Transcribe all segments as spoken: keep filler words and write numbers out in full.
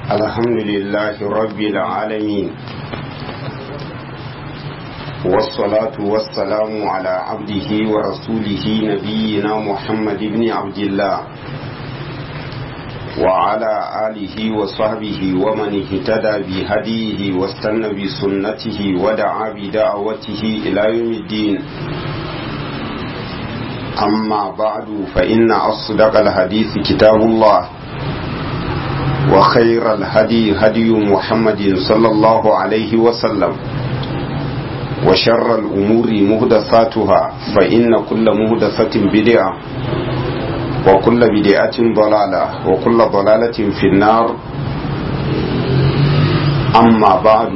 الحمد لله رب العالمين والصلاة والسلام على عبده ورسوله نبينا محمد بن عبد الله وعلى آله وصحبه ومن اهتدى بهديه واستنى بسنته ودعا بدعوته إلى يوم الدين. أما بعد فإن أصدق الحديث كتاب الله وخير الهدي هدي محمد صلى الله عليه وسلم وشر الأمور مهدساتها فإن كل مهدسة بدعة وكل بدعة ضلالة وكل ضلالة في النار. أما بعد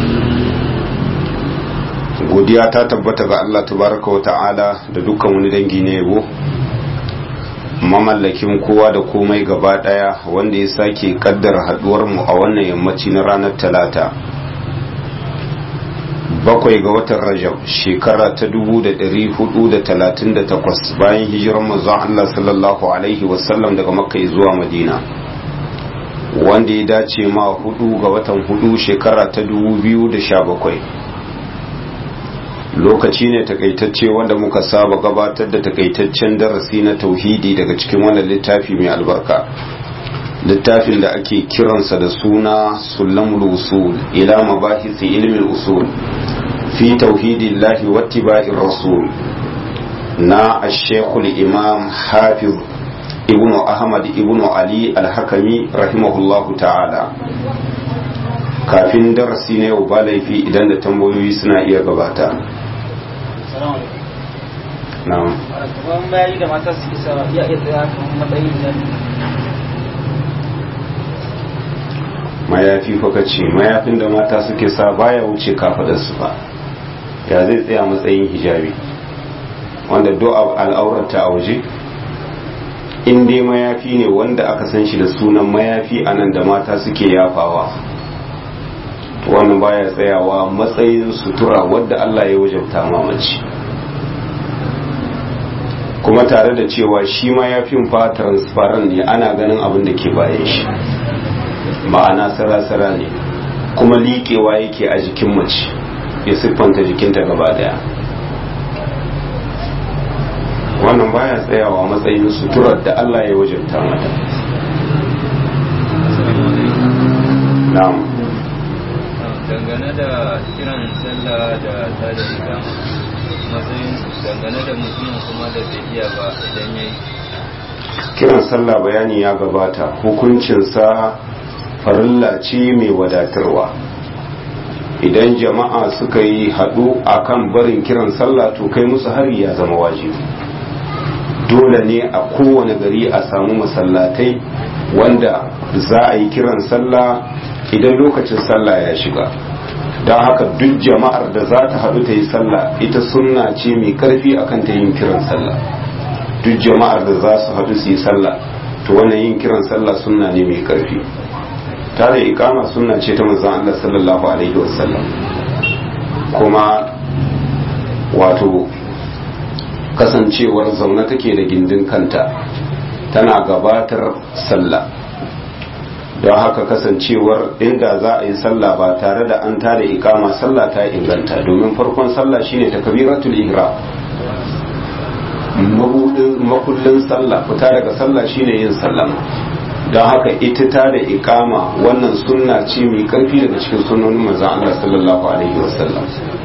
godiya ta tabbata ga Allah tabaraka wa ta'ala da dukkan wani dangi na yabo, mamallakin kowa da komai gaba daya, wanda ya sake kaddara haduwar mu a wannan yammaci na ranar talata bakwai ga watan Rajab shekara ta dubu da dari hudu da talatin da takwas bayan hijirar manzon Allah sallallahu alaihi wasallam daga Makka zuwa Madina, wanda ya dace ma hudu ga watan hudu shekara ta dubu biyu da sha bakwai. Lokaci ne takaitacce wanda muka saba gabatar da takaitaccen darasi na tauhidi daga cikin wannan littafi mai albarka, littafin da ake kiransa da suna Sulamul Usul ila mabahisi ilmin usul fi tauhidillahi wattiba'ir rasul na ash-shaykhul imam hafiz ibn ahmad ibn ali al-hakami rahimahullahu ta'ala. Kafin darasi na yau ba laifi idan da tambayoyi suna iya gabata. Na'am. Kuma bayi da mata su isa ya iya tsaya kan matsayin nan. Mayafi fa kace mayafin da mata suke sa baya wuce kafadar su ba. Ya zai tsaya matsayin hijabi wanda do al'aurata a waje. In dai mayafi ne wanda aka san shi da sunan mayafi anan da mata suke yafawa, wannan baya tsayawa matsayin sutura wadda Allah ya wajabta mamaci, kuma tare da cewa shi ma ya fi fa transparent ne, ana ganin abin da ke bayan shi, ma'ana sarasara ne, kuma liƙewa yake a jikin mace ya siffanta jikinta gaba daya. Wannan baya tsayawa matsayin suturar da Allah ya wajabta mata. Na'am. Dangane da kiran sallah da tada ikama, matsayin dangane da mutumin kuma da bai iya ba idan yayi kiran sallah, bayani ya gabata, hukuncinsa farilla ce mai wadatarwa. Idan jama'a suka yi haɗu akan barin kiran sallah to kai musu hari ya zama wajibi. Dole ne a kowane gari a samu masallatai wanda za a yi kiran sallah idan lokacin sallah ya shiga. Don haka duk jama'ar da za ta haɗu ta yi sallah ita sunna ce mai ƙarfi akan ta yin kiran sallah. Duk jama'ar da za su haɗu su yi sallah to wannan yin kiran sallah sunna ne mai ƙarfi. Ta da iqama sunna ce ta manzon Allah sallallahu alaihi wasallam, kuma wato kasancewar zaune take da gindin kanta tana gabatar sallah, don haka kasancewar inda za a yi sallah ba tare da an tada ikama sallah ta inganta, domin farkon sallah shine takbiratul ihram, makullin sallah, fita daga sallah shine yin sallama. Don haka ita ta da ikama wannan sunna ce mai karfi daga cikin sunnonin manzon Allah sallallahu alaihi wasallam.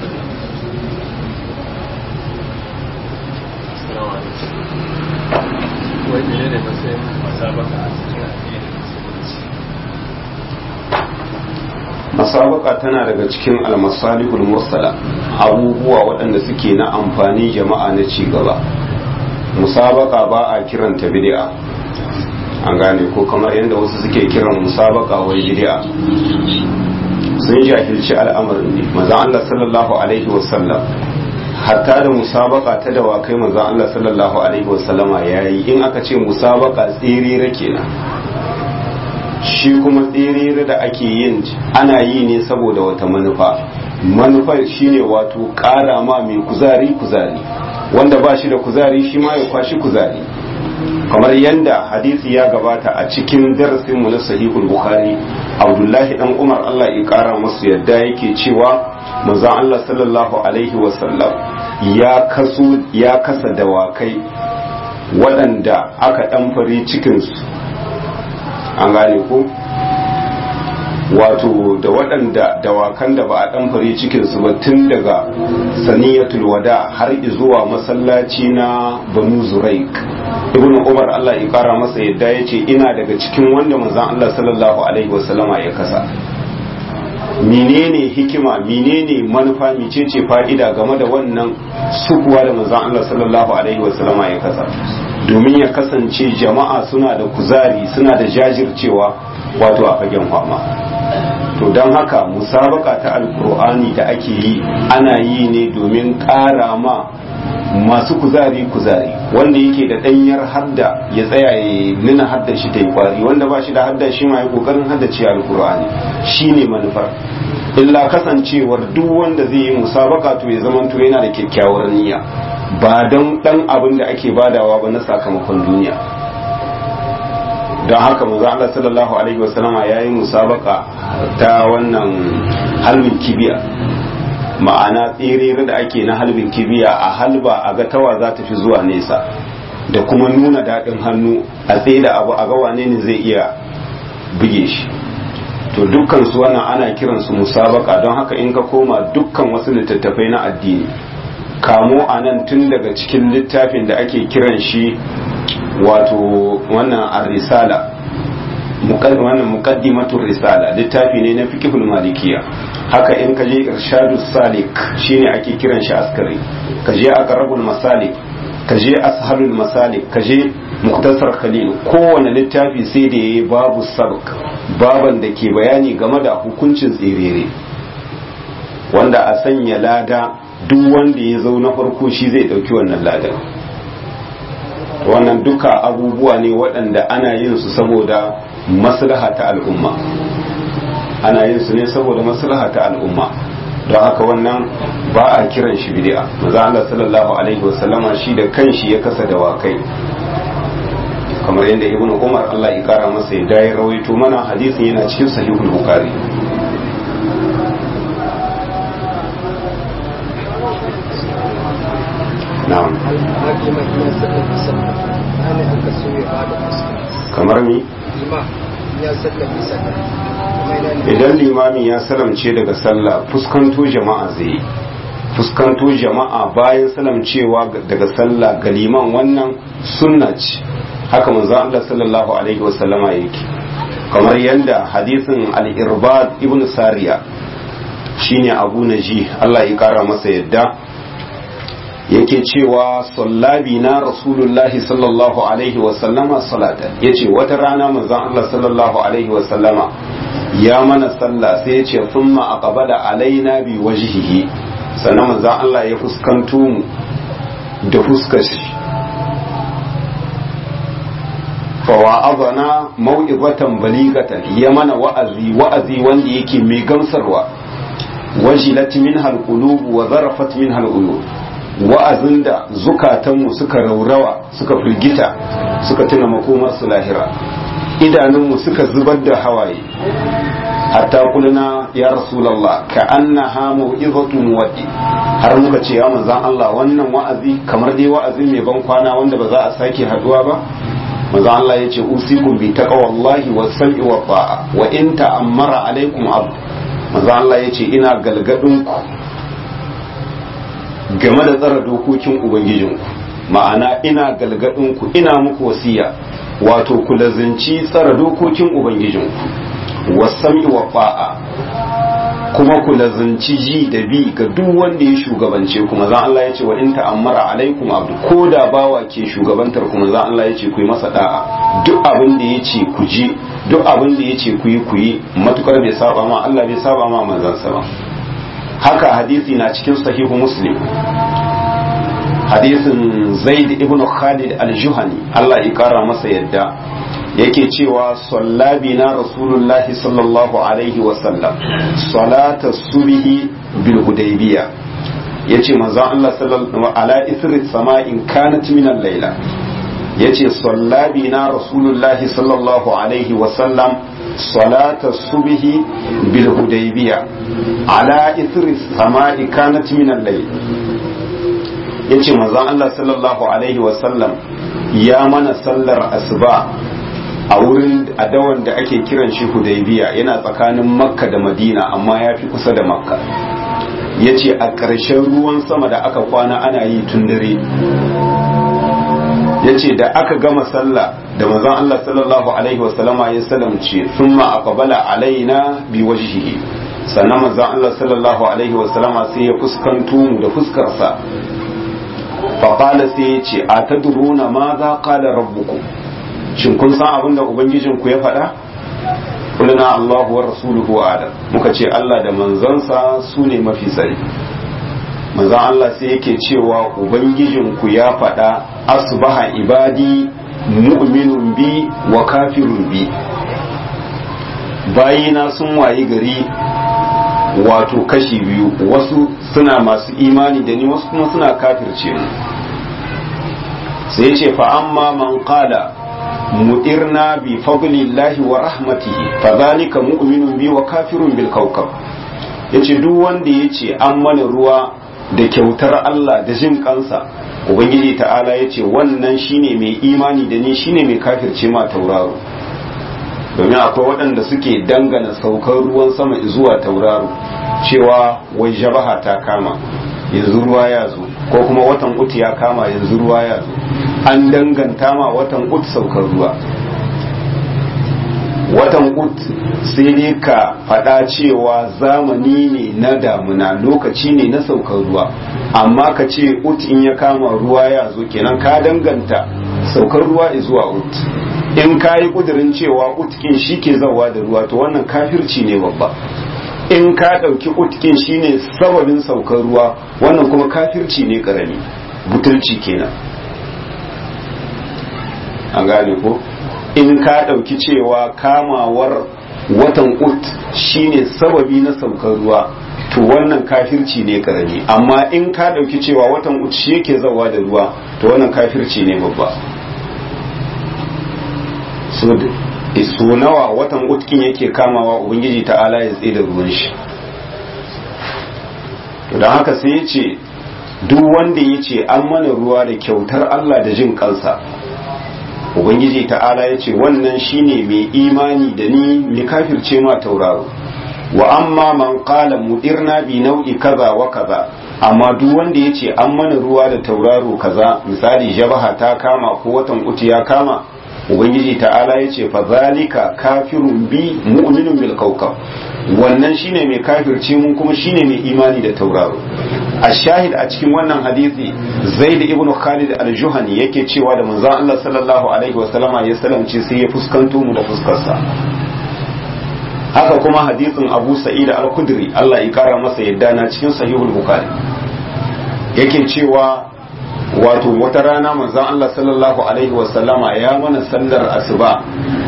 Masabaka tana daga cikin almasalihul mursala, abubuwa waɗanda suke na amfani jama'a na ci gaba. Musabaka ba a kiranta bid'a, an gane ko, kamar yadda wasu suke kiran musabaka wai bid'a. Sun jahilci al'amarin ne. Manzon Allah sallallahu alaihi wasallam hatta da musabaka ta dawakai manzon Allah sallallahu alaihi wasallama yayi. In aka ce musabaka tsirira kenan, shi kuma tsiriri da ake yin ana yi ne saboda wata manufa. Manufar shine wato ƙara ma mai kuzari kuzari, wanda ba shi da kuzari shi ma ya kwashi kuzari. kamar yadda hadisi ya gabata a cikin darasin mu na sahihul bukhari abdullahi dan umar Allah ya kara musu yadda yake cewa manzon Allah sallallahu alaihi wasallam ya kaso ya kasa dawakai waɗanda aka ɗanfare cikinsu an gane ko wato da waɗanda dawakan da ba a ɗanfare cikinsu ba tun daga saniyatul wada har zuwa masallaci na banu zuraik ibnu umar Allah ya kara masa yadda ya ce ina daga cikin wanda manzon Allah sallallahu alaihi wasallama ya kasa. Menene hikima, menene manufa, mecece fa'ida game da wannan sukuwa da manzon Allah sallallahu alaihi wasallama ya kasa, domin ya kasance jama'a suna da kuzari, suna da jajircewa wato a fagen fama. To don haka musabaka ta alkur'ani da ake yi ana yi ne domin ƙara ma masu kuzari kuzari, wanda yake da ɗanyar hadda ya tsaya ya nuna hadda shi ta yi kwari, wanda ba shi da hadda shi ma ya kokarin haddace alkur'ani shine manufar. Illa kasancewar duk wanda zai yi musabaka to ya zamanto yana da kyakkyawar niyya, ba don dan abin da ake badawa ba na sakamakon duniya. Don haka manzo Allah sallallahu alaihi wasallama yayi musabaka ta wannan halbin kibiya, ma'ana tsere da ake na halbin kibiya a halba a ga tawa za ta fi zuwa nesa, da kuma nuna daɗin hannu a tsaye da abu a ga wane ne zai iya buge shi. To dukkan su wannan ana kiran su musabaka. Don haka in ka koma dukkan wasu littattafai na addini, kamo a nan tun daga cikin littafin da ake kiran shi wato wannan ar-risala, wannan muqaddimatur risala, littafi ne na fiqhul malikiya. Haka in ka je irshadus salik shine ake kiran shi askari, ka je aqrabul masalik, ka je ashalul masalik, ka je muktasar khalil. Kowane littafi sai da yayi babu sabq, baban da ke bayani game da hukuncin tserere, wanda a sanya lada duk wanda ya zo na farko shi zai dauki wannan ladan. Wannan duka abubuwa ne waɗanda ana yin su saboda maslaha ta al'umma, ana yin su ne saboda maslaha ta al'umma. Don haka wannan ba a kiran shi bid'a. Manzo Allah sallallahu alaihi wasallama shi da kanshi ya kasa dawakai, kamar yadda Ibn Umar Allah ya kara masa ya dai rawaito mana hadisin yana cikin sahihul bukhari. Na'am. Kamar mi? Idan limami ya salamce daga sallah, fuskanto jama'a zai fuskanto jama'a bayan salamcewa daga sallah ga liman, wannan sunna ce. Haka manzo Allah sallallahu alaihi wasallama yake, kamar yadda hadisin al-Irbad ibn Sariya shine Abu Naji Allah ya kara masa yadda yake cewa sallabi na rasulullahi sallallahu alaihi wasallama salata, yace wata rana manzon Allah sallallahu alaihi wasallama ya mana sallah, sai yace thumma aqbala alaina bi wajhihi, sannan manzon Allah ya fuskanto mu da fuskar shi, fa wa'azana mau'izatan baligatan, ya mana wa'azi wa'azi wanda yake mai gamsarwa, wajilat minha alqulub wa zarafat minha aluyun, wa'azin da zukatanmu suka raurawa suka firgita suka tuna makomar su lahira, idanunmu suka zubar da hawaye, hatta kulna ya rasulullah ka annaha mau'izatu muwaddi, har muka ce ya manzon Allah wannan wa'azi kamar dai wa'azi mai ban kwana wanda ba za a sake haduwa ba. manzon Allah yace usikum bi taqwallahi was-sam'i wat-ta'a wa in ta'ammara alaikum abd, manzon Allah yace ina galgadin ku game da tsara dokokin ubangijinku, ma'ana ina galgadin ku, ina muku wasiya wato ku lazanci tsara dokokin ubangijinku, was-sam'i wat-ta'a kuma ku lazanci ji da bi ga duk wanda ya shugabance ku. Manzon Allah yace wa in ta'ammara alaikum abdu, ko da bawa ke shugabantar ku manzon Allah yace ku yi masa da'a, duk abin da yace ku ji, duk abin da yace ku yi ku yi, matukar bai saba ma Allah bai saba ma manzon sa ba. Haka hadisi na cikin sahihu Muslim, hadisin Zaid ibn Khalid al-Juhani Allah ya kara masa yadda yake cewa sallabi na rasulullahi sallallahu alaihi wasallam salata subhi bil hudaybiya, yace manzon Allah sallallahu ala isri sama'in kanat min al-laila, yace sallabi na rasulullahi sallallahu alaihi wasallam salata subhi bil hudaybiya ala ithri samai kanat min al-layl yace manzon Allah sallallahu alaihi wasallam ya mana sallar asuba a wurin adawan da ake kiran shi hudaybiya, yana tsakanin makka da madina amma ya fi kusa da makka. yace a ƙarshen ruwan sama da aka kwana ana yi tun dare, yace da aka gama sallah da manzon Allah sallallahu alaihi wasallama ya salamce thumma aqbala alaina bi wajhihi, sannan manzon Allah sallallahu alaihi wasallama sai ya fuskanto mu da fuskarsa. fa qala sai yace atadruna ma za qala rabbukum, shin kun san abin da ubangijinku ya faɗa? kulna Allahu wa rasuluhu a'lam, muka ce Allah da manzansa su ne mafi sani. manzon Allah sai yake cewa ubangijinku ya faɗa asbaha ibadi mu'minun bi wa kafirun bi, bayina sun wayi gari wato kashi biyu, wasu suna masu imani da ni, wasu kuma suna kafirce mu. sai ce fa amma man qala mu'irna bi fadlillahi wa rahmatihi fa zalika mu'minun bi wa kafirun bil kawkab, yace duk wanda yace an mana ruwa da kyautar Allah da jin kansa, ubangiji ta'ala yace wannan shine mai imani da ni, shine mai kafirce ma tauraro. domin akwai waɗanda suke dangana saukar ruwan sama zuwa tauraro, cewa wai jabaha ta kama yanzu ruwa ya zo, ko kuma watan uku ya kama yanzu ruwa ya zo, an danganta ma watan uku saukar ruwa. watan ut sai dai ka faɗa cewa zamani ne na damuna, lokaci ne na saukar ruwa, amma ka ce ut in ya kama ruwa ya zo, kenan ka danganta saukar ruwa zuwa ut. in ka yi ƙudurin cewa utkin shi ke zawa da ruwa, to wannan kafirci ne babba. in ka ɗauki utkin shi ne sababin saukar ruwa, wannan kuma kafirci ne ƙarami, butulci kenan. an gane ko? in ka ɗauki cewa kamawar watan ut shine sababi na saukar ruwa, to wannan kafirci ne karami. amma in ka ɗauki cewa watan ut shi yake zawa da ruwa, to wannan kafirci ne babba. so nawa watan utkin yake kamawa ubangiji ta'ala ya tsaye da ruwan shi. to don haka sai ya ce duk wanda ya ce an mana ruwa da kyautar Allah da jin kansa, ubangiji ta'ala ya ce wannan shine mai imani da ni, mai kafirce ma tauraro. wa amma man qala mudirna bi nau'i kaza wa kaza, amma duk wanda ya ce an mana ruwa da tauraro kaza, misali jabaha ta kama ko watan uti ya kama, ubangiji ta'ala ya ce fa zalika kafirun bi mu'minun bil kawkab, wannan shine mai kafirce mun kuma shine mai imani da tauraro. a shahid a cikin wannan hadisi zaid ibn khalid al-juhani yake cewa da manzon Allah sallallahu alaihi wa sallama ya salamce sai ya fuskanto mu da fuskarsa. haka kuma hadisin abu sa'id al-khudri Allah ya kara masa yadda na cikin sahihul bukhari yake cewa wato wata rana manzon Allah sallallahu alaihi wa sallama ya mana sallar asuba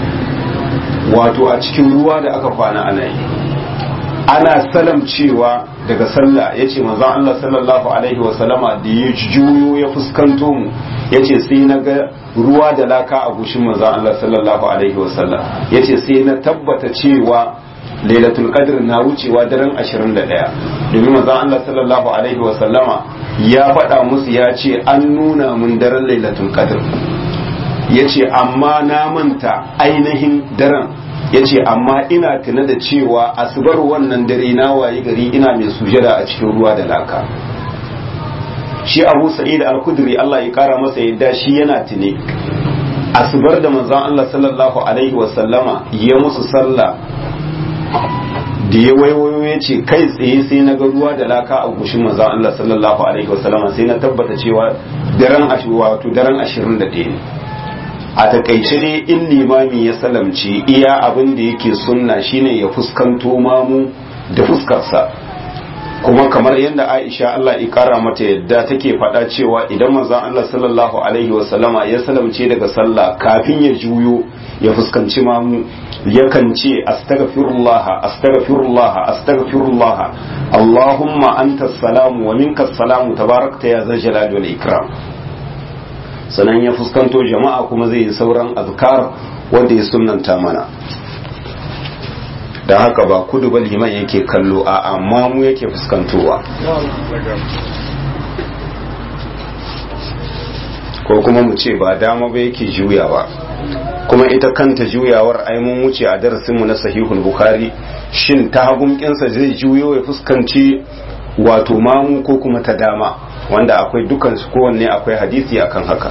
wato a cikin ruwa da aka kwana ana yi. ana salam cewa daga sallah yace manzon Allah sallallahu alaihi wa sallama da ya juyo ya fuskanto mu yace sai na ga ruwa da laka a gushin manzon Allah sallallahu alaihi wa sallam, yace sai na tabbata cewa lailatul qadr na wucewa daren ashirin da ɗaya, domin manzon Allah sallallahu alaihi wa sallama ya faɗa musu ya ce an nuna mun daren lailatul qadr, yace amma na manta ainihin daren, yace amma ina tuna da cewa asubar wannan dare na wayi gari ina mai sujada a cikin ruwa da laka. shi Abu Sa'id al-Khudri Allah ya kara masa yadda shi yana tune asubar da manzon Allah sallallahu alaihi wa sallama ya musu sallah, da ya waiwayo ya ce kai tsaye sai na ga ruwa da laka a gushin manzon Allah sallallahu alaihi wa sallama, sai na tabbata cewa daren wato daren ashirin da ɗaya ne. a takaice dai in limami ya salamci iya abin da yake sunna shine ya fuskanto mamu da fuskarsa, kuma kamar yadda Aisha Allah ya kara mata yadda take faɗa cewa idan manzon Allah sallallahu alaihi wasallama ya salamce daga sallah kafin ya juyo ya fuskanci mamu yakan ce astaghfirullah astaghfirullah astaghfirullah Allahumma antas salamu wa minkas salamu tabarakta ya zal jalali wal ikram. sannan ya fuskanto jama'a kuma zai yi sauran azkar wanda ya sunnanta mana. don haka ba kudu ba liman yake kallo a amma mu yake fuskantowa, ko kuma mu ce ba dama ba yake juyawa. kuma ita kanta juyawar ai mun wuce a darasinmu na sahihul bukhari, shin ta hagun kinsa zai juyo ya fuskanci wato mamu ko kuma ta dama, wanda akwai dukan su kowanne akwai hadisi akan haka.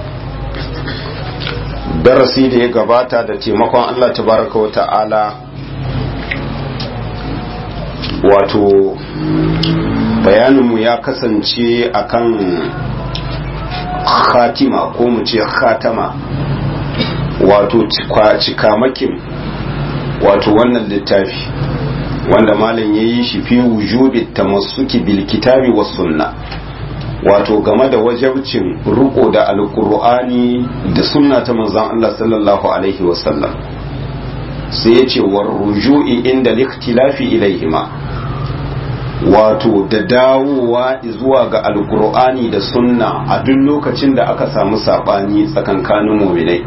darasi da ya gabata da taimakon Allah tabaraka wa ta'ala, wato bayaninmu ya kasance akan khatima ko mu ce khatama, wato cikamakin wato wannan littafi wanda malam ya yi shi fi wujubi tamassuki bil kitabi was sunna, wato game da wajabcin riko da alqur'ani da sunna ta manzon Allah sallallahu alaihi wasallam. sai ya ce war ruju'i inda likhtilafi ilaihima, wato da dawowa zuwa ga alqur'ani da sunna a duk lokacin da aka samu sabani tsakankanin mu'minai.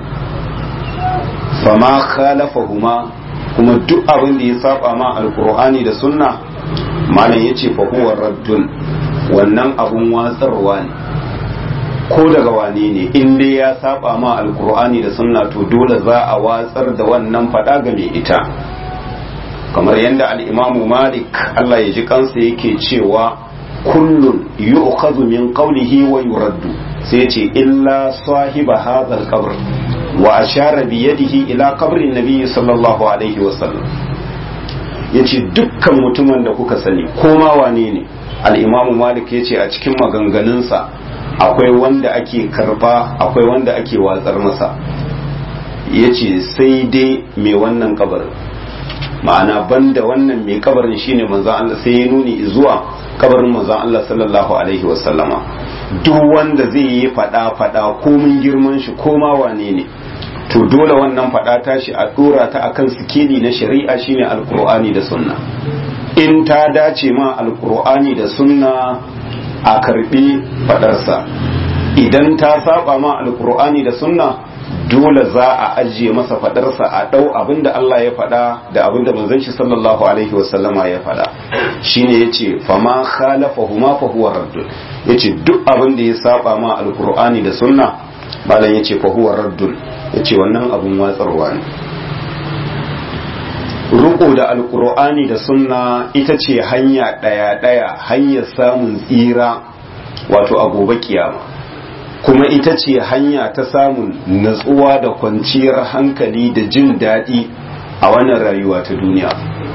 fama khalafahuma, kuma duk abin da ya saba ma alqur'ani da sunna, malam yace fa huwa raddun, wannan abun watsarwa ne ko daga wane ne, in dai ya saba ma alqur'ani da sunna to dole za a watsar da wannan fada ga mai ita. kamar yadda al-imamu malik Allah ya ji kansa yake cewa kullun yu'khadhu min qawlihi wa yuraddu, sai ce illa sahiba hadha al-qabr, wa ashara bi yadihi ila qabrin nabiy sallallahu alaihi wasallam. yace dukkan mutumin da kuka sani ko ma wane ne, al-imamu malik yace a cikin maganganunsa akwai wanda ake karba akwai wanda ake watsar masa. yace sai dai mai wannan kabarin, ma'ana banda wannan mai kabarin shine manzon Allah, sai ya nuni zuwa kabarin manzon Allah sallallahu alaihi wasallama. duk wanda zai yi fada fada ko mun girman shi ko ma wane ne, to dole wannan fada tashi a dora ta akan sikeli na shari'a shine alqur'ani da sunna. in ta dace ma alqur'ani da sunna a karbi fadarsa, idan ta saba ma alqur'ani da sunna dole za a ajiye masa fadarsa a dau abinda Allah ya fada da abinda manzon shi sallallahu alaihi wasallama ya fada. shine yace fama khalafahuma fa huwa raddun, yace duk abinda ya saba ma alqur'ani da sunna, malam yace fa huwa raddun, yace wannan abun watsarwa ne. ruko da alqur'ani da sunna ita ce hanya daya daya hanyar samun tsira wato a gobe kiyama, kuma ita ce hanya ta samun natsuwa da kwanciyar hankali da jin daɗi a wannan rayuwa ta duniya.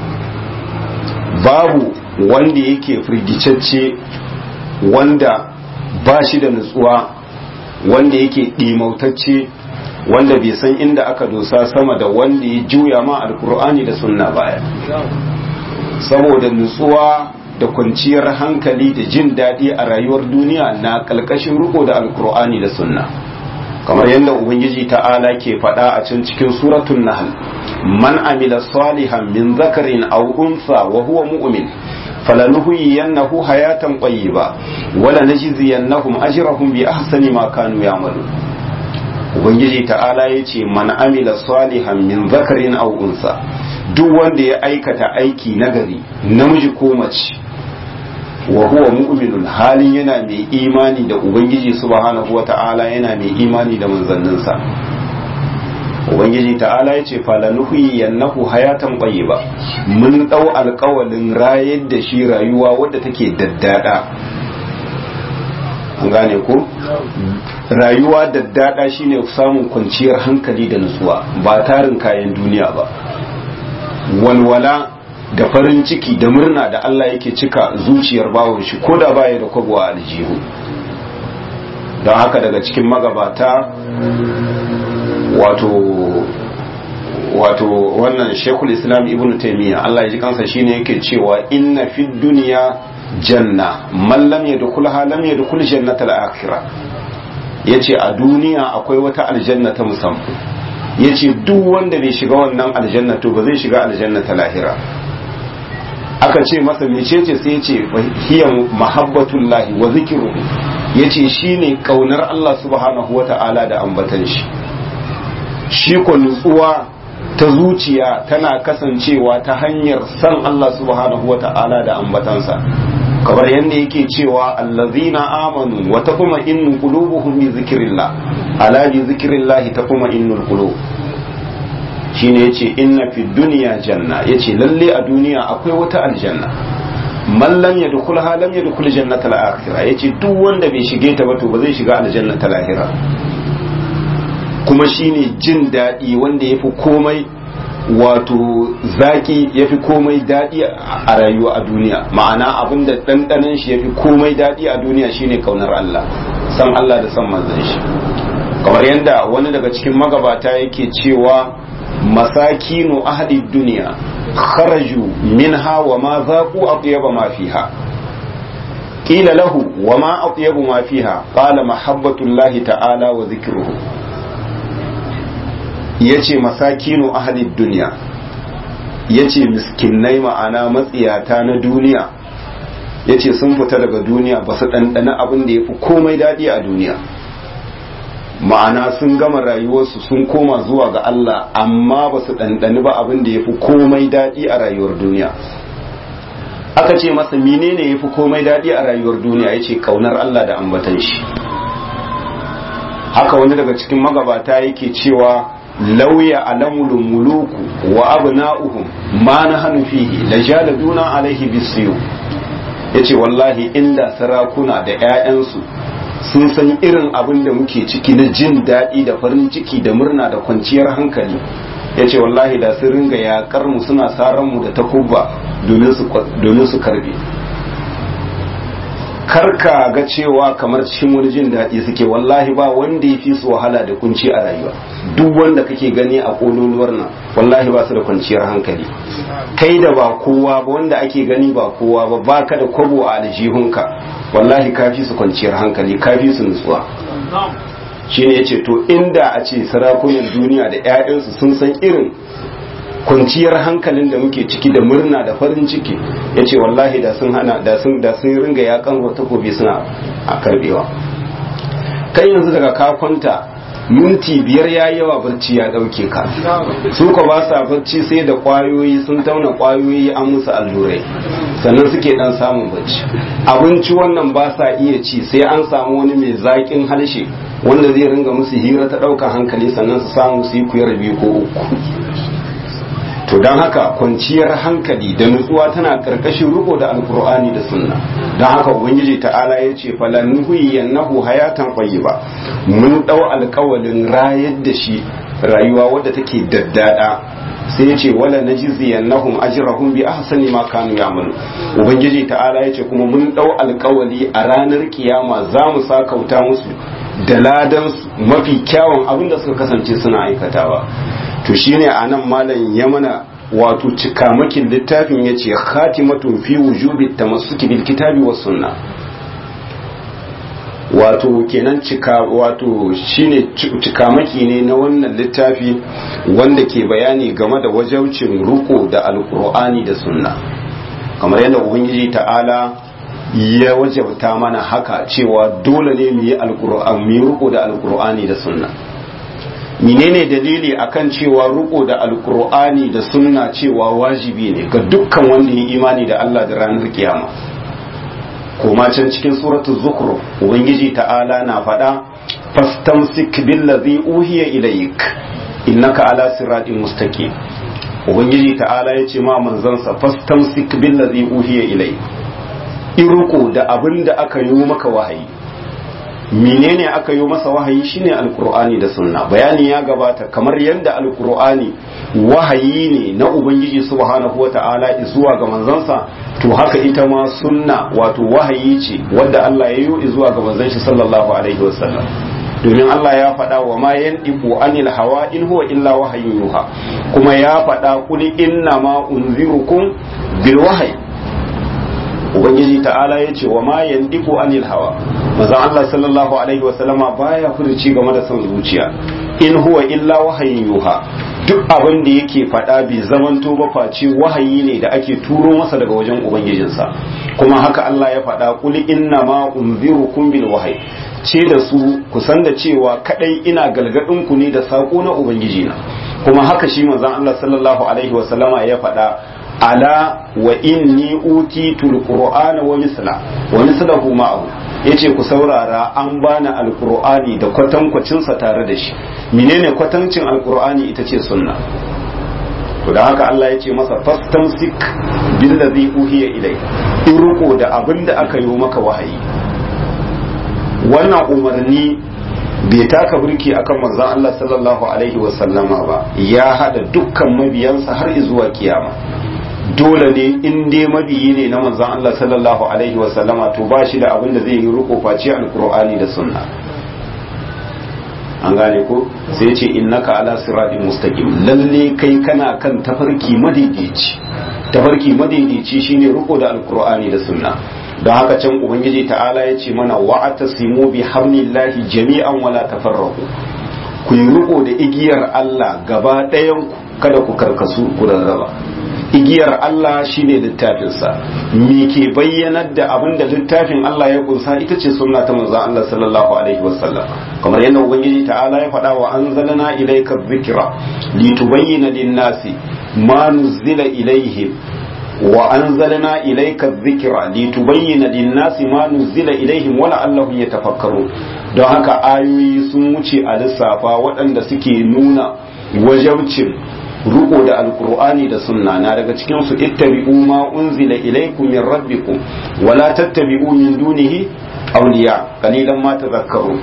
babu wanda yake firgicacce, wanda ba shi da natsuwa, wanda yake ɗimautacce, wanda bai san inda aka dosa sama da wanda ya juya ma alkur'ani da sunna baya. saboda nutsuwa da kwanciyar hankali da jin daɗi a rayuwar duniya na ƙalƙashin riko da alkur'ani da sunna, kamar yadda ubangiji ta'ala ke faɗa a can cikin suratul nahl, man amila salihan min zakarin aw unsa wa huwa mu'min falanuhyiyannahu hayatan tayyiba wala najziyannahum ajrahum bi ahsani ma kanu ya'malun. ubangiji ta'ala yace man amila salihan min zakarin aw unsa, duk wanda ya aikata aiki nagari namiji ko mace, wa huwa mu'minun, halin yana mai imani da ubangiji subhanahu wa ta'ala, yana mai imani da manzanninsa. ubangiji ta'ala ya ce falanuhyiyannahu hayatan tayyiba, mun dau alƙawalin rayar da shi rayuwa wadda take daddada. an gane ko rayuwa daddada shine samun kwanciyar hankali da nutsuwa, ba tarin kayan duniya ba, walwala da farin ciki da murna da Allah yake cika zuciyar bawon shi ko da baya da kwabo a aljihu. don haka daga cikin magabata wato wato wannan Sheikhul Islam Ibn Taymiyyah Allah ya ji kansa shine yake cewa inna fid dunya janna man lam yadkhulha lam yadkhul jannatal akhirah. yace a duniya akwai wata aljanna ta musamman, yace duk wanda bai shiga wannan aljanna to ba zai shiga aljanna ta lahira. aka ce masa mecece, sai yace hiya mahabbatullahi wa zikruhu, yace shine kaunar Allah subhanahu wata'ala da ambatan shi shi ko nutsuwa ta zuciya tana kasancewa ta hanyar san Allah subhanahu wata'ala da ambatansa kamar yadda yake cewa allazina amanu wa taquma innu qulubuhum bi zikrillah ala bi zikrillah taquma innul qulub shine yace inna fid dunya janna yace lalle a duniya akwai wata aljanna man lam yadkhulha lam yadkhul jannatal akhirah yace duk wanda bai shige ta ba to ba zai shiga aljannatal akhirah kuma shine jin dadi wanda yafi komai wato zaki yafi komai dadi a rayuwa a duniya ma'ana abinda dandanan shi yafi komai dadi a duniya shine kaunar Allah san Allah da san manzon shi kamar yanda wani daga cikin magabata yake cewa masakinu ahli duniya kharaju minha wa ma zaqu atyaba ma fiha qila lahu wa ma atyabu ma fiha qala mahabbatullahi ta'ala wa dhikruhu yace masakinu ahli duniya yace miskinai ma'ana matsiyata na duniya yace sun fita daga duniya ba su dandana abin da yafi komai dadi a duniya ma'ana sun gama rayuwarsu sun koma zuwa ga Allah amma ba su ɗanɗani ba abin da ya fi komai daɗi a rayuwar duniya aka ce masa menene ya fi komai daɗi a rayuwar duniya ya ce ƙaunar Allah da ambatan shi haka wani daga cikin magabata yake cewa lauya alamul muluku wa abna'uhum ma nahnu fihi la jaladuna alaihi bisiyu yace wallahi inda sarakuna da 'ya'yansu sun san irin abin da muke ciki na jin daɗi da farin ciki da murna da kwanciyar hankali ya ce wallahi da sun ringa yaƙar mu suna saran mu da takubba domin su karbe karka ga cewa kamar cikin wani jin daɗi suke wallahi ba wanda ya fi su wahala da kunci a rayuwa duk wanda kake gani a ƙololuwar nan wallahi ba su da kwanciyar hankali kai da ba kowa ba wanda ake gani ba kowa ba baka da kwabo a aljihunka wallahi kafi su kwanciyar hankali kafi su nutsuwa shine yace to inda a ce sarakunan duniya da 'ya'yansu sun san irin kwanciyar hankalin da muke ciki da murna da farin ciki yace wallahi da sun hana da sun da sun ringa yakan takobi suna a karbewa kai yanzu daga ka kwanta minti biyar ya yawa barci ya dauke ka su ko ba sa barci sai da kwayoyi sun tauna kwayoyi an musu allurai sannan suke dan samun barci abinci wannan ba sa iya ci sai an samu wani mai zaƙin harshe wanda zai ringa musu hira ta ɗaukar hankali sannan su samu su yi kuyar biyu ko uku to don haka kwanciyar hankali da nutsuwa tana karkashin riko da alkur'ani da sunna don haka ubangiji ta'ala ya ce falanuhiyannahu hayatan ba mun dau alkawalin rayar da shi rayuwa wadda take daddada sai ya ce wala najziyannahum ajrahum bi ahsani ma kanu ya'malu ubangiji ta'ala ya ce kuma mun dau alkawali a ranar kiyama za mu sakauta musu da ladan mafi kyawun abin da suka kasance suna aikatawa to shine anan malam ya mana wato cikamakin littafin yace khatimatun fi wujubi tamassuki bil kitabi was sunna wato kenan cika wato shine cikamaki ne na wannan littafi wanda ke bayani game da wajaucin ruko da alqur'ani da sunna kamar yadda ubangiji ta'ala ya wajabta mana haka cewa dole ne mu yi alqur'ani mu yi ruko da alqur'ani da sunna menene dalili akan cewa ruko da alkur'ani da sunna cewa wajibi ne ga dukkan wanda ya imani da Allah da ranar kiyama kuma can cikin suratul zukhruf ubangiji ta'ala na faɗa fastamsik billazi uhiya ilayk innaka ala siratin mustaqim ubangiji ta'ala yace ma manzansa fastamsik billazi uhiya ilayk iruko da abinda aka yi maka wahayi menene aka yi masa wahayi shine alkur'ani da sunna bayani ya gabata kamar yadda alkur'ani wahayi ne na ubangiji subhanahu wata'ala zuwa ga manzansa to haka ita ma sunna wato wahayi ce wadda Allah ya yi zuwa ga manzon shi sallallahu alaihi wasallam domin Allah ya faɗa wa ma yandiqu anil hawa in huwa illa wahayin yuha kuma ya faɗa kul inna ma unzirukum bil wahyi ubangiji ta'ala ya ce wa ma yandiku anil hawa manzon Allah sallallahu alaihi wa sallama baya furci game da son zuciya in huwa illa wahayin yuha duk abin da yake faɗa bai zamanto ba face wahayi ne da ake turo masa daga wajen ubangijinsa. Kuma haka Allah ya faɗa, qul inna ma unzirukum bil wahyi, ce da su kusan da cewa kadai ina galgadin ku ne da sako na ubangijina. Kuma haka shi manzon Allah sallallahu alaihi wa sallama ya faɗa, ala wa inni utitul qur'ana wa misla wa mislahu ma'ahu, yace ku saurara an bani alqur'ani da kwatankwacin sa tare da shi. Menene kwatancin alqur'ani? ita ce sunna. to da haka Allah ya ce masa fastamsik billazi uhiya ilai, in riko da abin da aka yi maka wahayi. Wannan umarni bai taka burki akan manzon Allah sallallahu alaihi wa sallama ba, ya hada dukkan mabiyansa har zuwa kiyama. Dole ne in dai mabiyi ne na manzon Allah sallallahu alaihi wa sallama to ba shi da abin da zai yi riko face alqur'ani da sunna. An gane ko sai ce innaka ala siratin mustaqim, lalle kai kana kan tafarki madaidaici. Tafarki madaidaici shine riko da alqur'ani da sunna. Don haka can ubangiji ta'ala ya ce mana wa'atasimu bi hamdillahi jami'an wala tafarraqu, ku yi riko da igiyar Allah gaba ɗayan ku, kada ku karkasu ku rarraba. Igiyar Allah shine littafinsa, me ke bayyanar da abin da littafin Allah ya kunsa ita ce sunna ta manzon Allah sallallahu alaihi wasallam, kamar yadda ubangiji ta'ala ya faɗa wa anzalna ilayka dhikra litubayyana lin-nasi ma nuzila ilayhim wa anzalna ilayka dhikra litubayyana lin-nasi ma nuzila ilayhim wa la'allahum yatafakkarun. Don haka ayoyi sun wuce a lissafa waɗanda suke nuna wajabcin ruko da alkur'ani da sunna. Na daga cikin su ittabi'u ma unzila ilaykum min rabbikum wa la tattabi'u min dunihi awliya qalilan ma tadhakkarun.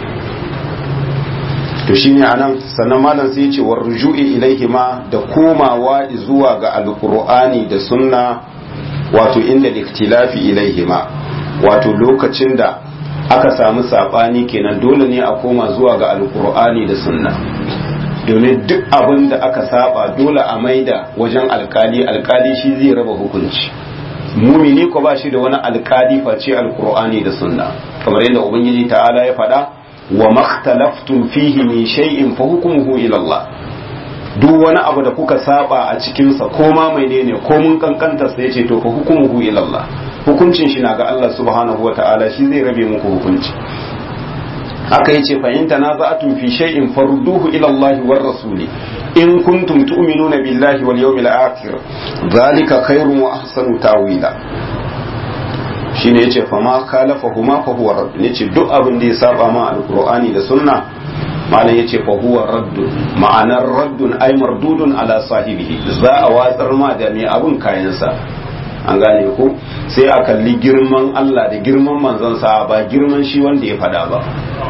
To shine anan sannan malam sai yace war ruju'i ilayhi ma da komawa zuwa ga alkur'ani da sunna, wato inda ikhtilafi ilayhi ma, wato lokacin da aka samu sabani kenan dole ne a koma zuwa ga alkur'ani da sunna. Domin duk abin da aka saba dole a maida wajen alkali, alkali shi zai raba hukunci. Mumini ko ba shi da wani alkali face alkur'ani da sunna, kamar yadda ubangiji ta'ala ya faɗa wa makhtalaftum fihi min shay'in fa hukmuhu ila Allah. Duk wani abu da kuka saba a cikin sa ko ma menene ko mun kankanta sai yace to fa hukmuhu ila Allah, hukuncin shi na ga Allah subhanahu wata'ala, shi zai rabe muku hukunci. Haka yace fa in tanaza'tum fi shay'in farudduhu ila Allah war rasuli in kuntum tu'minuna billahi wal yawmil akhir dhalika khairun wa ahsanu tawila. Shine yace fa ma khalafahuma fa huwa radd, yace duk abin da ya saba ma alqur'ani da sunna malam yace fa huwa radd, ma'anar raddun ay mardudun ala sahibihi, za a watsar ma da mai abun kayansa. An gane ko sai a kalli girman Allah da girman manzansa, ba girman shi wanda ya fada ba.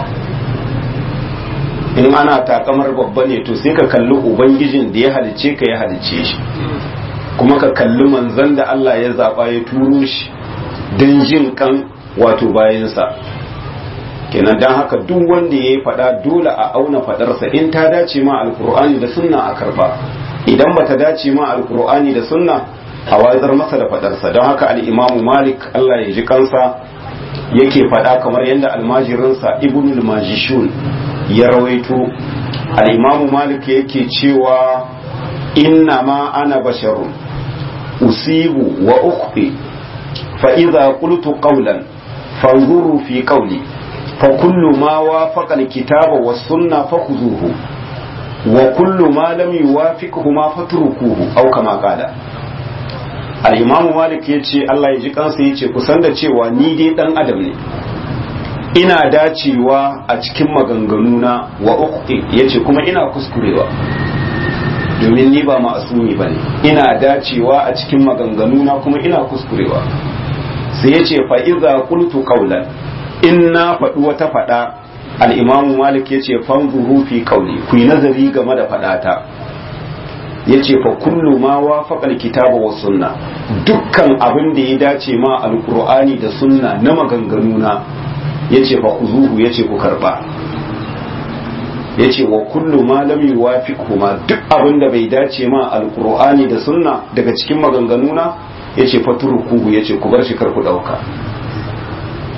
In ana takamar babba ne to sai ka kalli ubangijin da ya halice ka ya halice shi, kuma ka kalli manzan da Allah ya zaba ya turo shi don jin kan wato bayansa. Kenan dan haka duk wanda ya fada dole a auna fadarsa, in ta dace ma alkur'ani da sunna a karba, idan bata dace ma alkur'ani da sunna a wazar masa da fadarsa. Don haka al'imamu Malik Allah ya ji kansa yake fada kamar yadda almajirinsa ibn al-majishun ya rawaito. Al'imamu Malik yake cewa inna ma ana basharun usibu wa ukhfi fa idza qultu qawlan fanzuru fi qawli fa kullu ma wafaqa al-kitaba was sunna fakhuzuhu wa kullu ma lam yuwafiqhuma fatrukuhu aw kama qala. Al'imamu Malik ya ce Allah ya ji kansa ya ce kusan da cewa ni dai dan adam ne, ina dacewa a cikin maganganuna wa ukhti, ya ce kuma ina kuskurewa domin ni ba ma'asumi ba ne, ina dacewa a cikin maganganuna kuma ina kuskurewa. Sai ya ce fa'iza qultu qawlan, in na faɗi wata faɗa, al'imamu Malik ya ce fanzuru fi qawli, ku yi nazari game da faɗata. Ya ce fa kullu ma wafaqa alkitaba was sunna, dukkan abin da ya dace ma alqur'ani da sunna na maganganuna, yace fa khuzuhu, yace ku karba. Yace wa kullu ma lam yuwafiqhuma, duk abin da bai dace ma alqur'ani da sunna daga cikin maganganuna, yace fa turkuhu, yace ku bar shi kar ku dauka.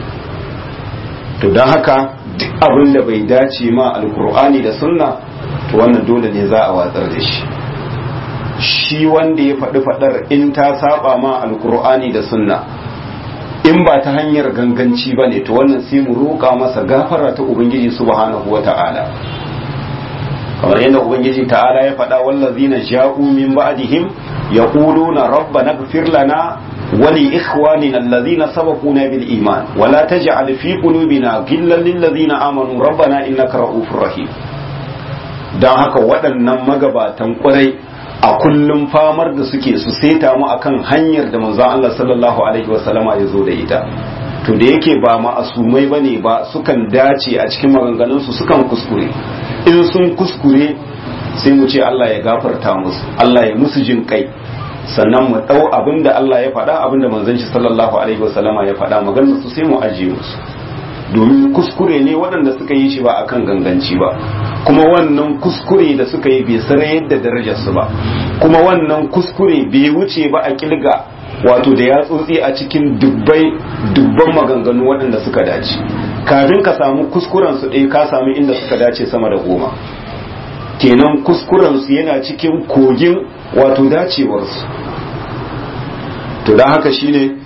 To dan haka duk abin da bai dace ma alqur'ani da sunna to to wannan dole ne za a watsar da shi. Shi wanda ya faɗi faɗar in ta saba ma alkur'ani da sunna in ba ta hanyar ganganci ba ne to wannan sai mu roƙa masa gafara ta ubangiji subhanahu wa ta'ala, kamar yadda ubangiji ta'ala ya faɗa wallazina ja'u min ba'dihim yaquluna rabbana ighfir lana wa li ikhwanina alladhina sabaquna bil iman wa la taj'al fi qulubina ghillan lil ladzina amanu rabbana innaka ra'ufur rahim. dan haka waɗannan magabatan ƙwarai a kullum famar da suke su seta mu akan hanyar da manzon Allah sallallahu alaihi wasallama ya zo da ita. To da yake ba ma'asumai bane ba, sukan dace a cikin maganganun su, sukan kuskure. In sun kuskure sai mu ce Allah ya gafarta musu, Allah ya musu jin kai, sannan mu dau abinda Allah ya faɗa, abinda manzon shi sallallahu alaihi wasallama ya faɗa, maganar su sai mu ajiye musu. Domin kuskure ne waɗanda suka yi shi ba akan ganganci ba, kuma wannan kuskure da suka yi bai sarayar da darajarsu ba, kuma wannan kuskure bai wuce ba a kilga wato da ya tsotsi a cikin dubbai dubban maganganu waɗanda suka dace. Kafin ka samu kuskuren su ɗaya ka samu inda suka dace sama da goma, kenan kuskuren su yana cikin kogin wato dacewarsu. To don haka shine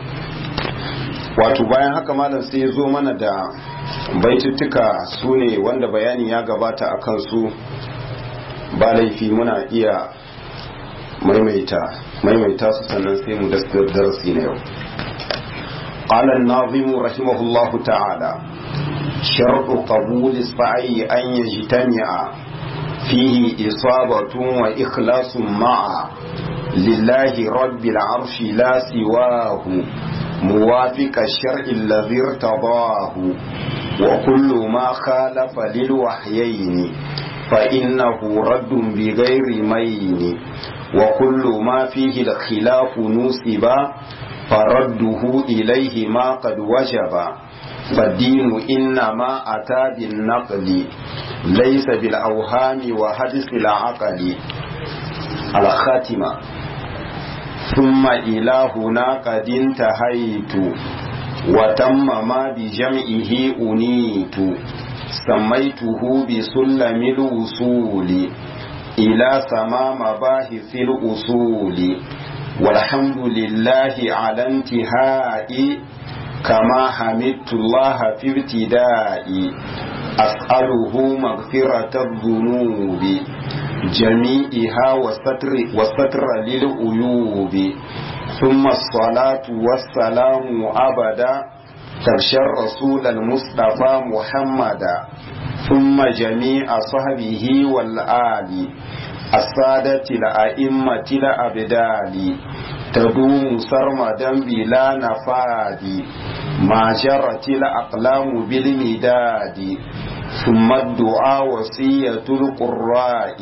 wato bayan haka malam sai ya zo mana da baituttuka su ne wanda bayani ya gabata a kansu, ba laifi muna iya maimaita maimaita su sannan sai mu darasi na yau. قال الناظم رحمه الله تعالى شرط قبول السعي أن يجتمع فيه إصابة وإخلاص معا لله رب العرش لا سواه موافق الشرع الذي ارتضاه وكل ما خالف للوحيين فإنه رد بغير مين وكل ما فيه الخلاف نوسبا فرده إليه ما قد وجب فالدين إنما أتى بالنقل ليس بالأوهام وحدث العقل. الخاتمة ثم إلى هنا قد انتهيت وتم ما بجمعه أنيت سميته بسلم الوصول إلى سما مباحث الأصول والحمد لله على انتهاء كما حمدت الله في ابتداء أسأله مغفرة الذنوب جميعها والستر, والستر للعيوب ثم الصلاة والسلام أبدا تغشى الرسول المصطفى محمدا ثم جميع صحبه والآل السادة الأئمة الأبدال تدوم سرمدا بلا نفاد ما جرت الأقلام بالمداد ثم الدعاء وصية القراء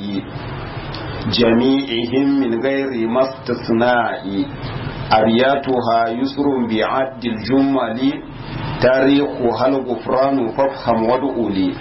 جميعهم من غير ما استثناء أبياتها يسر بعد الجمل تاريخها الغفران فافهم وادعولي.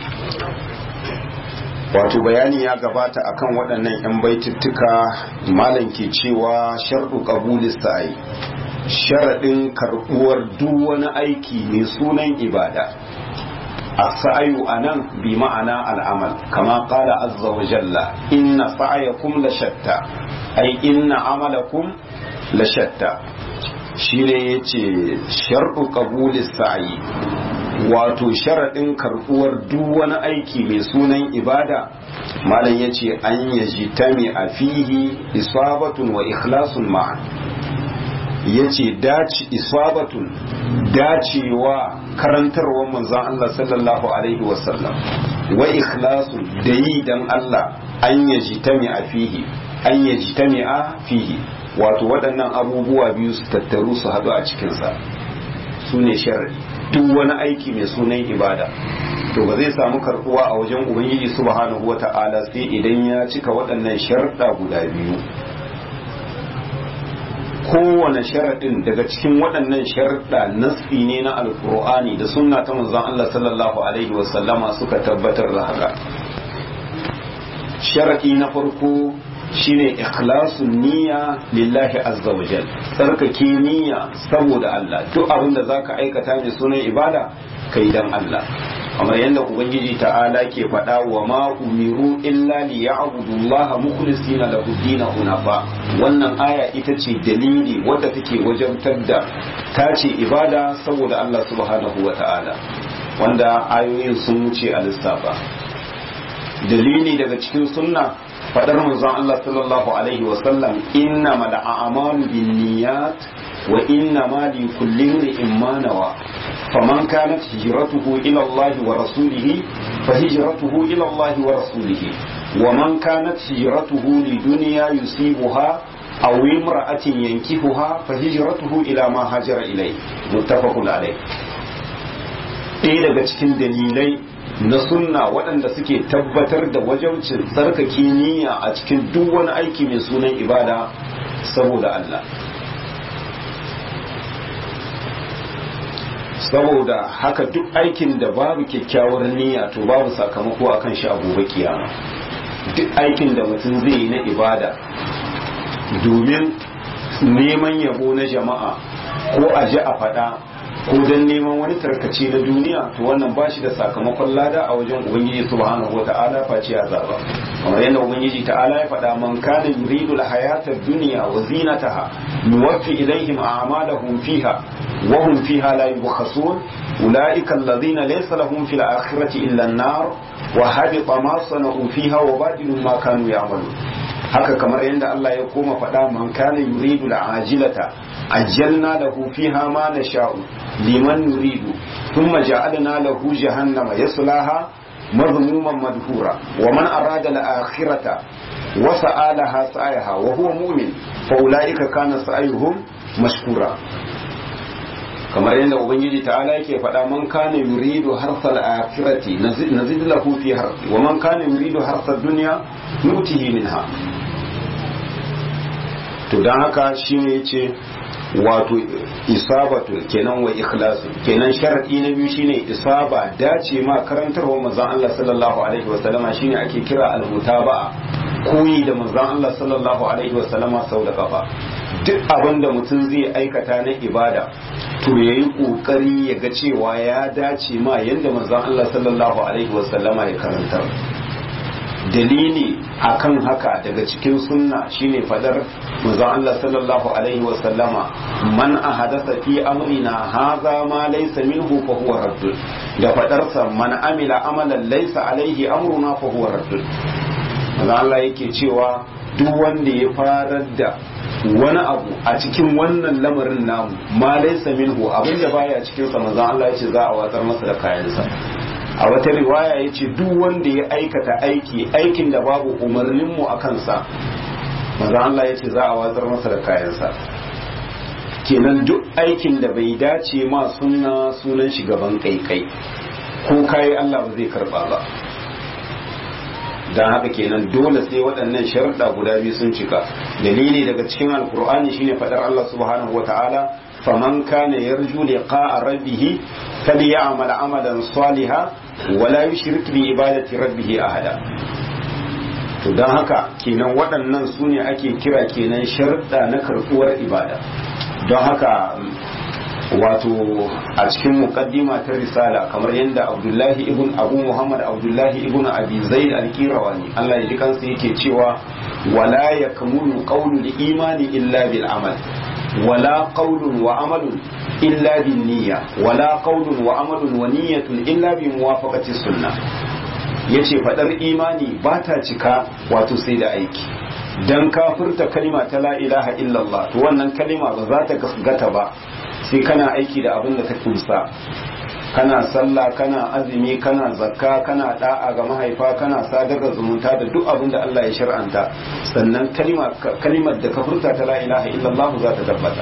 wato bayani ya gabata akan waɗannan 'yan baituttuka, malam ke cewa sharɗu qabulis sa'i, sharaɗin karɓuwar duk wani aiki mai sunan ibada. as-sa'yu anan bi ma'ana al'amal kama qala azza wa jalla inna sa'yakum la shatta, ai inna amalakum la shatta. shine yace sharɗu qabulis sa'i, wato sharaɗin karɓuwar duk wani aiki mai sunan ibada, malam ya ce an yaji tami a fihi isabatun wa ikhlasun ma'an. ya ce dace isabatun dacewa karantarwar manzan Allah sallallahu alaihi wasallam, wa ikhlasun da yi dan Allah, an yaji tami a fihi an yaji tami a fihi wato waɗannan abubuwa biyu su tattaru su haɗu a cikinsa, su ne sharri. duk wani aiki mai sunan ibada to ba zai samu karbuwa a wajen ubangiji subhanahu wata'ala sai idan ya cika waɗannan sharuɗa guda biyu. kowane sharaɗin daga cikin waɗannan sharuɗa nasfi ne na alkur'ani da sunna ta manzon Allah sallallahu alaihi wasallama suka tabbatar da haka. sharaɗi na farko shine ikhlasun niyya lillahi azza wa jal, tsarkake niyya saboda Allah, duk abin da zaka aikata mai sunan ibada kai dan Allah. kamar yadda ubangiji ta'ala ke faɗa wa ma umiru illa li ya'budullaha mukhlisina lahu din hunafa. Wannan aya ita ce dalili wadda take wajabtar da tace ibada saboda Allah subhanahu wa ta'ala, wanda ayoyin sun wuce a lissafa. Dalili daga cikin sunna fadar manzon Allah sallallahu alaihi wa sallam, innamal a'malu binniyat wa innama likulli imrin ma nawa, faman kanat hijratuhu ila Allah wa rasulihi fa hijratuhu ila Allah wa rasulihi, wa man kanat hijratuhu lidunya yusibuha aw imra'atin yankihuha fa hijratuhu ila ma hajara ilayhi. Muttafaqun alayh. ɗaya daga cikin dalilai na sunna waɗanda suke tabbatar da wajabcin tsarkake niyya a cikin duk wani aiki mai sunan ibada saboda Allah. Saboda haka duk aikin da babu kyakkyawar niyya to babu sakamako akan shi a gobe kiyama. Duk aikin da mutum zai yi na ibada domin neman yabo na jama'a ko a ji a faɗa ko don neman wani tarkace na duniya, to wannan ba shi da sakamakon lada a wajen ubangiji subhanahu wa ta'ala face azaba. kamar yadda ubangiji ta'ala ya faɗa, man kana yuridu al-hayata ad-dunya wa zinataha nuwaffi ilayhim a'malahum fiha wa hum fiha la yubkhasun ulaika alladhina laysa lahum fil akhirati illa an-nar wa habita ma sana'u fiha wa batilu ma kanu ya'malun. haka kamar yadda Allah ya koma faɗa, man kana yuridu al-ajilata ajjalna lahu fiha ma nasha'u liman nuridu thumma ja'alna lahu jahannama yaslaha madhmuman madhura wa man arada al-akhirata wa sa'alaha sa'aha wa huwa mu'min fa ulaika kana sa'yuhum mashkura. kamar yadda ubangiji ta'ala yake faɗa, man kana yuridu harsal akhirati nazid lahu fi harfi wa man kana yuridu harsad dunya nutihi minha. to dan haka shine yace wato isabatu kenan wa ikhlasu kenan sharadi na biyu shine isaba, dace ma karantarwa manzon Allah sallallahu alaihi wasallama shine ake kira al-mutaba'a, koyi da manzon Allah sallallahu alaihi wasallama sau da kafa. duk abin da mutum zai aikata na ibada to yayi kokari ya ga cewa ya dace ma yanda manzon Allah sallallahu alaihi wasallama ya karantar. dalili akan haka daga cikin sunna shine fadar manzon Allah sallallahu alaihi wa sallama, man ahadatha fi amrina hadha ma laysa minhu fa huwa radd. da fadarsa man amila amalan laysa alaihi amruna fa huwa radd. manzon Allah yake cewa duk wanda ya farar da wani abu a cikin wannan lamarin namu ma laysa minhu, abinda baya cikin sa manzon Allah yace za a watsar masa da kayansa. a wata riwaya ya ce duk wanda ya aikata aiki aikin da babu umarninmu a kansa, maza Allah ya ce za a watsar masa da kayansa. kenan duk aikin da bai dace ma suna sunan shi gaban kaikai, ko kayi Allah ba zai karba ba. don haka kenan dole sai waɗannan sharuɗa guda biyu sun cika. dalili daga cikin alkur'ani shine faɗar Allah subhanahu wa ta'ala, faman kana yarju liqa'a rabbih falyamal amalan salihan wala yushrik bi ibadati rabbih ahada. to dan haka kenan waɗannan su ne ake kira kenan sharuɗa na karɓuwar ibada. don haka wato a cikin muqaddima ta risala, kamar yadda Abdullahi ibn Abu Muhammad Abdullahi ibn Abi Zaid al-Qirawani Allah ya ji kansa yake cewa, wala yakmulu qawlu al-imani illa bil amal wala qawlun wa amalun illa bin niyya wala qawlun wa amalun wa niyyatun illa bi muwafaqati sunnah. yace fadar imani ba ta cika wato sai da aiki. dan kafirta kalima ta la ilaha illallah, to wannan kalima ba za ta gasgata ba sai kana aiki da abin da ta kunsa. kana sallah, kana azumi, kana zakka, kana da'a ga mahaifa, kana sadar da zumunta da duk abin da Allah ya shar'anta, sannan kalimar da ka furta ta la ilaha illallah za ta tabbata.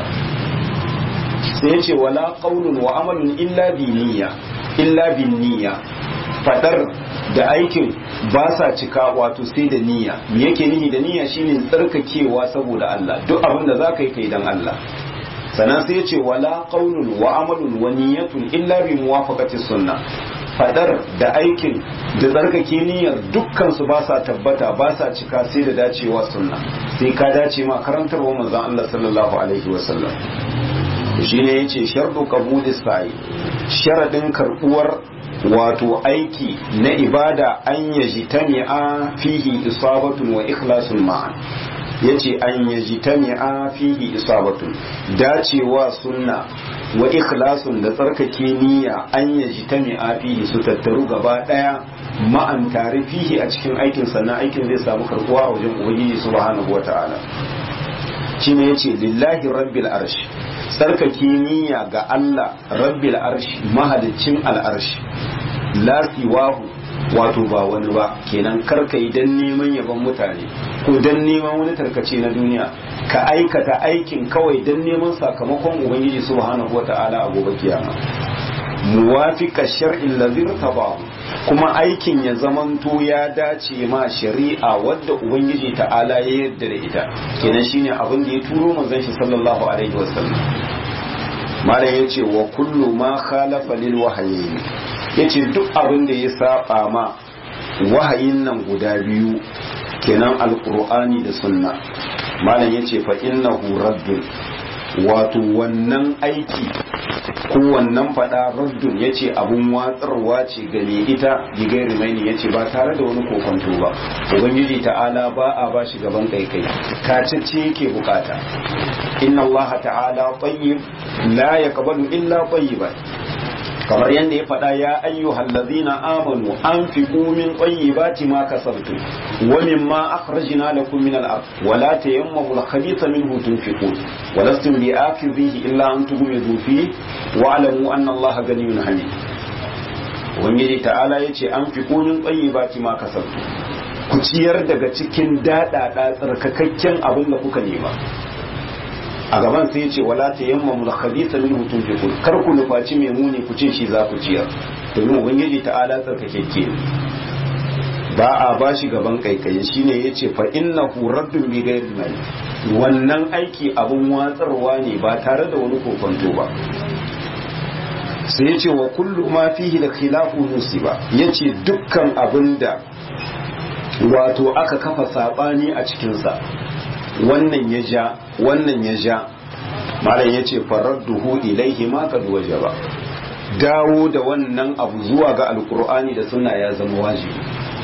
sai ya ce wala qaulun wa amalun illa bi niyya illa bin niyya, fadar da aikin ba sa cika wato sai da niyya. me yake nihi da niyya? shine tsarkakewa saboda Allah, duk abin da zaka yi kai dan Allah. sannan sai ya ce wala qaulun wa amalun wa niyyatun illa bi muwafaqati sunna, fadar da aikin da tsarkake niyyar dukkan su ba sa tabbata, ba sa cika sai da dacewa sunna, sai ka dace ma karantarwa manzon Allah sallallahu alaihi wasallam. shine yace shartu qabuli sa'i, sharadin karbuwar wato aiki na ibada an yajtami'a fihi isabatun wa ikhlasun ma'an yace an yajtami'a fihi isabatun dacewa sunna wa ikhlasun da tsarkake niyya an yajtami'a fihi su tattaru gaba daya ma'an tare fihi a cikin aikin sannan aikin zai samu karbuwa a wajen ubangiji subhanahu wata'ala shine yace lillahi rabbil arsh tsarkake niyya ga Allah rabbil arsh mahaliccin al'arsh la siwahu wato ba wani ba kenan karkai dan neman yaban mutane ko dan neman wani tarkace na duniya ka aikata aikin kawai dan neman sakamakon ubangiji subhanahu wata'ala a gobe kiyama muwafiqa shar'il ladhi tabahu kuma aikin ya zamanto ya dace ma shari'a wadda ubangiji ta'ala ya yarda da ita kenan shine abin da ya turo manzon shi sallallahu alaihi wasallam malam yace wa kullu ma khalafa lil wahyi yace duk abin da ya saba ma wahayin nan guda biyu kenan alqur'ani da sunna malam yace fa innahu raddun wato wannan aiki ko wannan fada raddun yace abun watsarwa ce gane ita digai rimaini yace ba tare da wani kokonto ba ubangiji ta'ala ba a ba shi gaban kaikai kacece yake bukata inna allaha ta'ala tayyib la yaqbalu illa tayyiban kamar yadda ya faɗa ya ayyuhal ladzina amanu anfiqu min tayyibati ma kasabtum wa mimma akhrajna lakum min al-ard wa la tayammamu al-khabitha minhu tunfiqun wa lastum bi'akhidhihi illa an tughmidu fihi wa alamu anna allaha ghaniyyun hamid ubangiji ta'ala yace anfiqu min tayyibati ma kasabtum ku ciyar daga cikin dadada tsarkakakken abin da kuka nema a gaban sai ya ce wala ta yamma mul khabitha minhu tunfiqun kar ku nufaci mai muni ku ce shi za ku ciyar domin ubangiji ta'ala tsarkakekke ba a bashi gaban kaikayi shine yace fa innahu raddun bi ghairi mal wannan aiki abun watsarwa ne ba tare da wani kokonto ba sai yace wa kullu ma fihi da khilafu musiba yace dukkan abinda wato aka kafa sabani a cikin sa wannan ya ja wannan ya ja malam ya ce faradduhu ilaihi ma kad wajaba dawo da wannan abu zuwa ga alkur'ani da sunna ya zama wajibi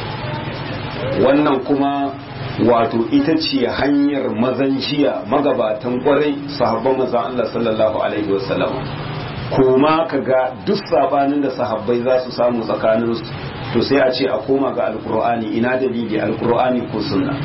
wannan kuma wato ita ce hanyar mazan jiya magabatan kwarai sahabban manzon Allah sallallahu alaihi wasallam kuma kaga duk sabanin da sahabbai za su samu tsakanin su to sai a ce a koma ga alkur'ani ina dalili alkur'ani ko sunna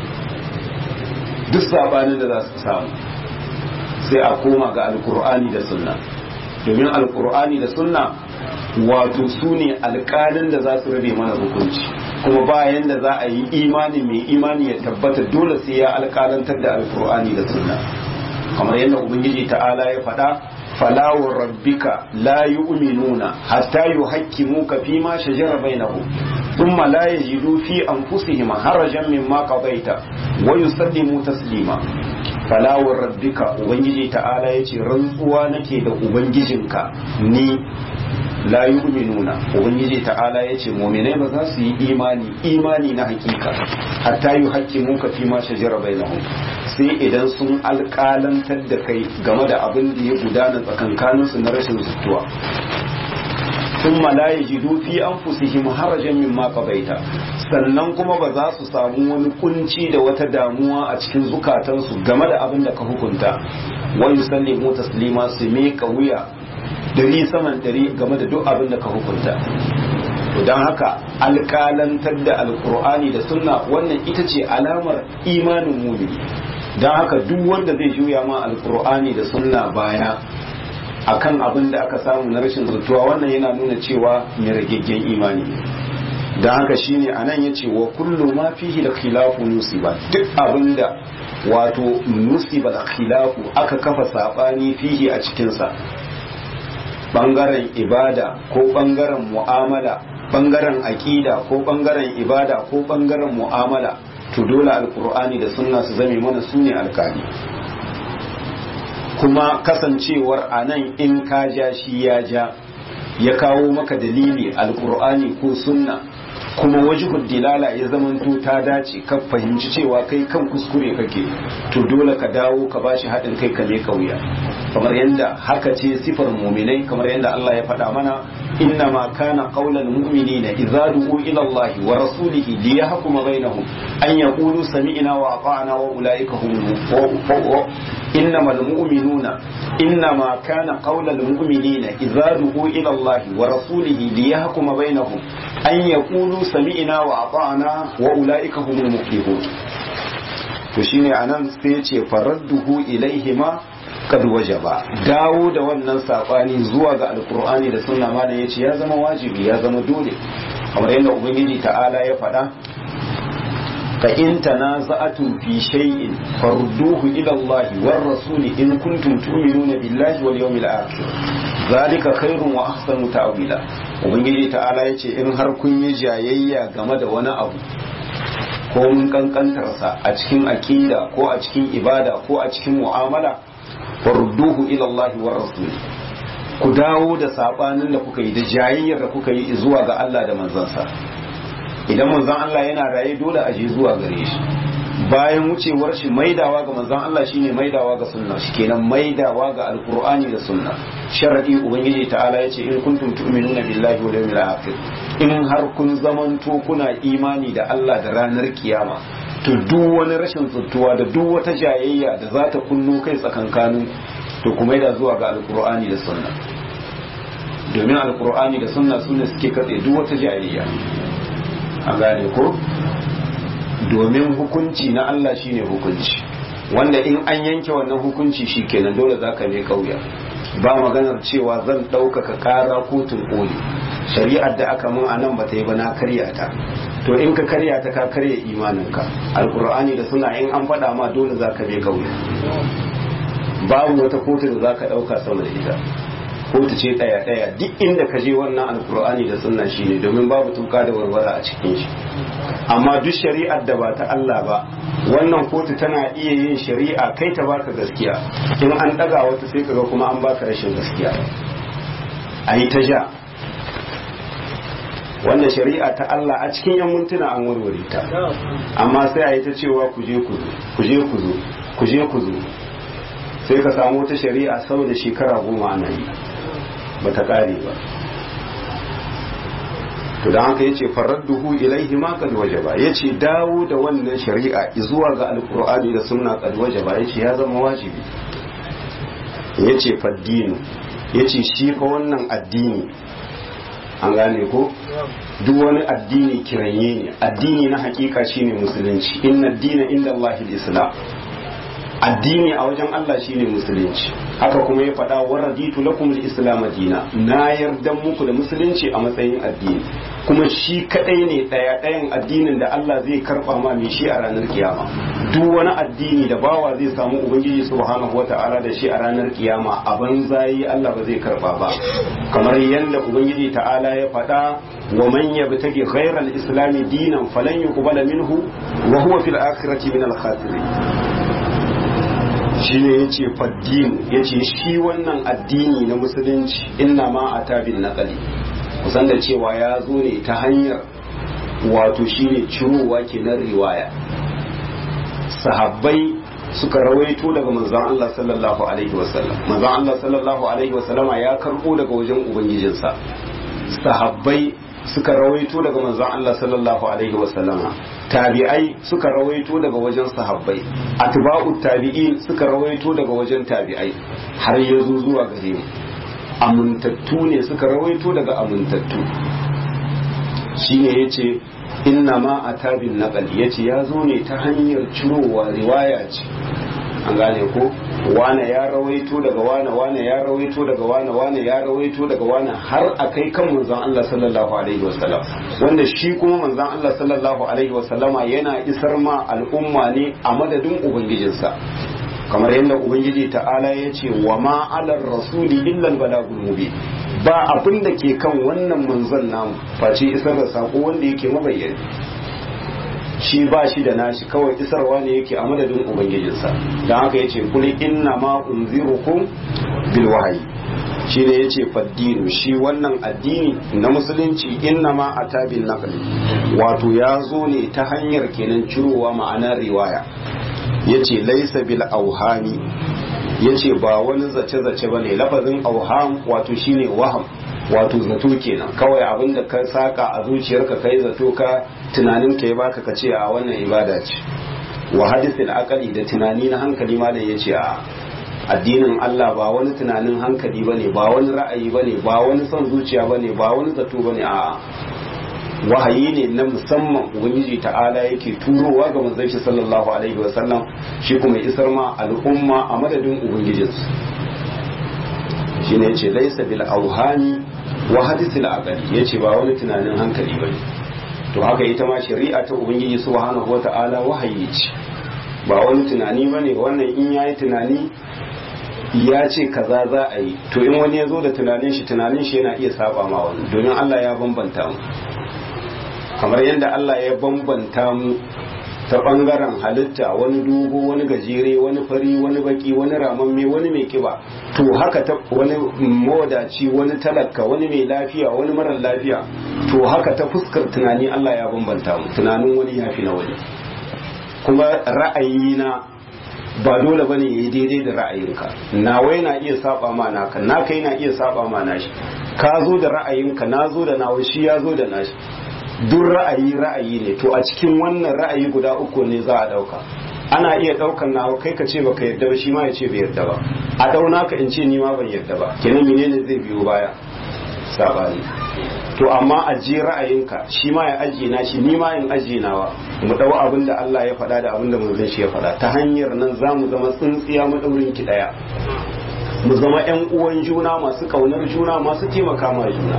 duk sabanin da za su samu sai a koma ga alkur'ani da sunna domin alkur'ani da sunna wato su ne alƙalin da za su rabe mana hukunci kuma bayan da za a yi imani mai imani ya tabbata dole sai ya alƙalantar da alkur'ani da sunna kamar yadda ubangiji ta'ala ya faɗa falawar rabbika la yu'minuna hatta yuhaqqimuka fima shajara bainahum thumma la yajidu fi anfusihim harajan mimma qadaita wa yusallimu taslima falawar rabbika ubangiji ta'ala yace rantsuwa nake da ubangijinka ni la yu'minuna ubangiji ta'ala yace mu'minai ba za su yi imani imani na hakika hatta yuhaqqimuka fima shajara bainahum sai idan sun alƙalantar da kai game da abin da ya gudana tsakankaninsu na rashin zutuwa sun malaye jidu fi an fusihim harajan min ma qabaita sannan kuma ba za su samu wani kunci da wata damuwa a cikin zukatansu game da abin da ka hukunta wa yusallimu taslima su me wuya dari saman dari game da duk abin da ka hukunta don haka alƙalantar da alƙur'ani da sunna wannan ita ce alamar imanin mumini don haka duk wanda zai juya ma alƙur'ani da sunna baya akan abin da aka samu na rashin zutuwa wannan yana nuna cewa mai rageggen imani don haka shine anan yace wa kullu ma fihi da khilafu nusiba duk abin da wato nusiba da khilafu aka kafa sabani fihi a cikinsa bangaren ibada ko bangaren mu'amala bangaren aƙida ko bangaren ibada ko bangaren mu'amala to dole alkur'ani da sunna su zame mana su ne alkali kuma kasancewar a nan in ka ja shi ya ja ya kawo maka dalili alkur'ani ko sunna kuma wajihud dilala ya zamanto ta dace ka fahimci cewa kai kan kuskure kake to dole ka dawo ka bashi haɗin kai ka ne kauya kamar yadda haka ce sifar mu'minai kamar yadda Allah ya faɗa mana inna ma kana qaulal mu'minina idza du'u ila Allah wa rasulihi liyahkuma bainahum an yaqulu sami'na wa ata'na wa ulaika humul innamal mu'minuna إنما كان قول المؤمنين إذا دعوا إلى الله ورسوله ليحكم بينهم أن يقولوا سمعنا وأطعنا وأولئك هم المفلحون فشيني أنا سيتي فرده إليهما قد وجب dawo da wannan sabani zuwa ga alkur'ani da sunna ma da yace ya zama wajibi ya zama dole kamar yadda ubangiji ta'ala ya faɗa فإن تنازعتم في شيء فردوه إلى الله والرسول إن كنتم تؤمنون بالله واليوم الآخر ذلك خير وأحسن تأويلا ubangiji ta'ala yace in har kun yi jayayya game da wani abu ko mun kankantarsa a cikin aqida ko a cikin ibada ko a cikin mu'amala farduhu ila Allah wa rasul ku dawo da sabanin da kuka yi da jayayyar da kuka yi zuwa ga Allah da manzansa idan manzon Allah yana raye dole a je zuwa gare shi bayan wucewar shi maidawa ga manzon Allah shine maidawa ga sunna shi kenan maidawa ga alqur'ani da sunna sharadi ubangiji ta'ala yace in kuntum tu'minuna billahi wal yawmil akhir in har kun zamanto kuna imani da Allah da ranar kiyama to duk wani rashin tsuttuwa da duk wata jayayya da za ta kunno kai tsakankanin to kuma da zuwa ga alqur'ani da sunna domin alqur'ani da sunna sune suke katse duk wata jayayya an gane ko domin hukunci na Allah shine hukunci wanda in an yanke wannan hukunci shikenan dole zaka ne kauya ba maganar cewa zan ɗaukaka ƙara kotun koli shari'ar da aka mun anan ba ta yi ba na karya ta to in ka karya ta ka karya imaninka alkur'ani da suna in an faɗa ma dole zaka ne kauya babu wata kotu da zaka ɗauka sama da ita kotu ce ɗaya ɗaya duk inda ka je wannan alkur'ani da sunna shine domin babu tuka da warwara a cikin shi amma duk shari'ar da ba ta Allah ba wannan kotu tana iya yin shari'a kai ta baka gaskiya in an daga wata sai kaga kuma an baka rashin gaskiya a yi ta ja wannan shari'a ta Allah a cikin yan mintuna an warware ta amma sai a yi ta cewa ku je ku zo ku je ku zo ku je ku zo sai ka samu wata shari'a sau da shekara goma ana yi ba ta kare ba to dan haka yace faradduhu ilaihi ma kad wajaba yace dawo da wannan shari'a zuwa ga alqur'ani da sunna kad wajaba yace ya zama wajibi yace faddinu yace shi fa wannan addini an gane ko duk wani addini kiranye ne addini na hakika shine musulunci inna ad-dina inda Allahil islam addini a wajen Allah shine musulunci haka kuma ya faɗa wa raditu lakum al-islam dina na yarda muku da musulunci a matsayin addini kuma shi kadai ne daya dayan addinin da Allah zai karba ma mai shi a ranar kiyama duk wani addini da bawa zai samu ubangiji subhanahu wata'ala da shi a ranar kiyama a banzayi Allah ba zai karba ba kamar yadda ubangiji ta'ala ya faɗa wa man yabtaghi ghayra al-islam dinan falan yuqbala minhu wa huwa fil akhirati min al-khasirin shi ne ya ce faddin ya ce shi wannan addini na musulunci inna ma a tabin naƙali kusan da cewa ya zo ne ta hanyar wato shi ne cirowa ke na riwaya sahabbai suka rawaito daga manzan Allah sallallahu alaihi wasallam manzan Allah sallallahu alaihi wasallama ya karɓo daga wajen ubangijinsa sahabbai suka rawaito daga manzon Allah sallallahu alaihi wasallama tabi'ai suka rawaito daga wajen sahabbai atba'u tabi'in suka rawaito daga wajen tabi'ai har yazo zuwa gare mu amuntattu ne suka rawaito daga amuntattu shine yace inna ma atabin naqal yace yazo ne ta hanyar cirowa riwaya ce an gane ko wane ya rawaito daga wane wane ya rawaito daga wane wane ya rawaito daga wane har a kai kan manzon Allah sallallahu alaihi wasallam wanda shi kuma manzon Allah sallallahu alaihi wasallama yana isar ma al'umma ne a madadin ubangijinsa kamar yadda ubangiji ta'ala ya ce wa ma alar rasuli illa al-balagul mubin ba abin da ke kan wannan manzon namu face isar da sako wanda yake mabayyani shi ba shi da nashi kawai isarwa ne yake a madadin ubangijinsa don haka ya ce kuli inna ma unzirukum bil wahayi shi ne ya ce faddinu shi wannan addini na musulunci inna ma a tabin naqli wato ya zo ne ta hanyar kenan cirowa ma'anar riwaya ya ce laisa bil auhami yace ba wani zace zace bane lafazin auham wato shine waham wato zato kenan kawai abinda ka saka a zuciyarka kai zato ka tunanin ka ya baka ka ce a wannan ibada ce wa hadithil aqli da tunani na hankali ma da yace a addinin Allah ba wani tunanin hankali bane ba wani ra'ayi bane ba wani son zuciya bane ba wani zato bane a wahayi ne na musamman ubangiji ta'ala yake turowa ga manzon shi sallallahu alaihi wasallam shi kuma isar ma al'umma a madadin ubangijinsu shine yace laysa bil auhani wa hadithil aqli yace ba wani tunanin hankali bane to haka ita ma shari'a ta ubangiji subhanahu wata'ala wahayi ce ba wani tunani bane wannan in yayi tunani ya ce kaza za a yi to in wani ya zo da tunanin shi tunanin shi yana iya saba ma wani domin Allah ya bambanta mu kamar yadda Allah ya bambanta mu ta bangaren halitta wani dogo wani gajere wani fari wani baki wani ramamme wani mai kiba to haka ta wani mawadaci wani talaka wani mai lafiya wani marar lafiya to haka ta fuskar tunani Allah ya bambanta mu tunanin wani ya fi na wani kuma ra'ayina ba dole bane yayi daidai da ra'ayinka nawa yana iya saba ma naka naka yana iya saba ma nashi ka zo da ra'ayinka na zo da nawa shi ya zo da nashi duk ra'ayi ra'ayi ne to a cikin wannan ra'ayi guda uku ne za a dauka ana iya daukan nawa kai ka ce baka yarda ba shi ma ya ce bai yarda ba a dauna ka in ce ni ma ban yarda ba kenan menene zai biyo baya sabani to amma ajiye ra'ayinka shi ma ya ajiye na shi ni ma in ajiye nawa mu dau abin da Allah ya faɗa da abin da manzon shi ya faɗa ta hanyar nan za mu zama tsintsiya madaurin ki daya mu zama ƴan uwan juna masu kaunar juna masu taimaka ma juna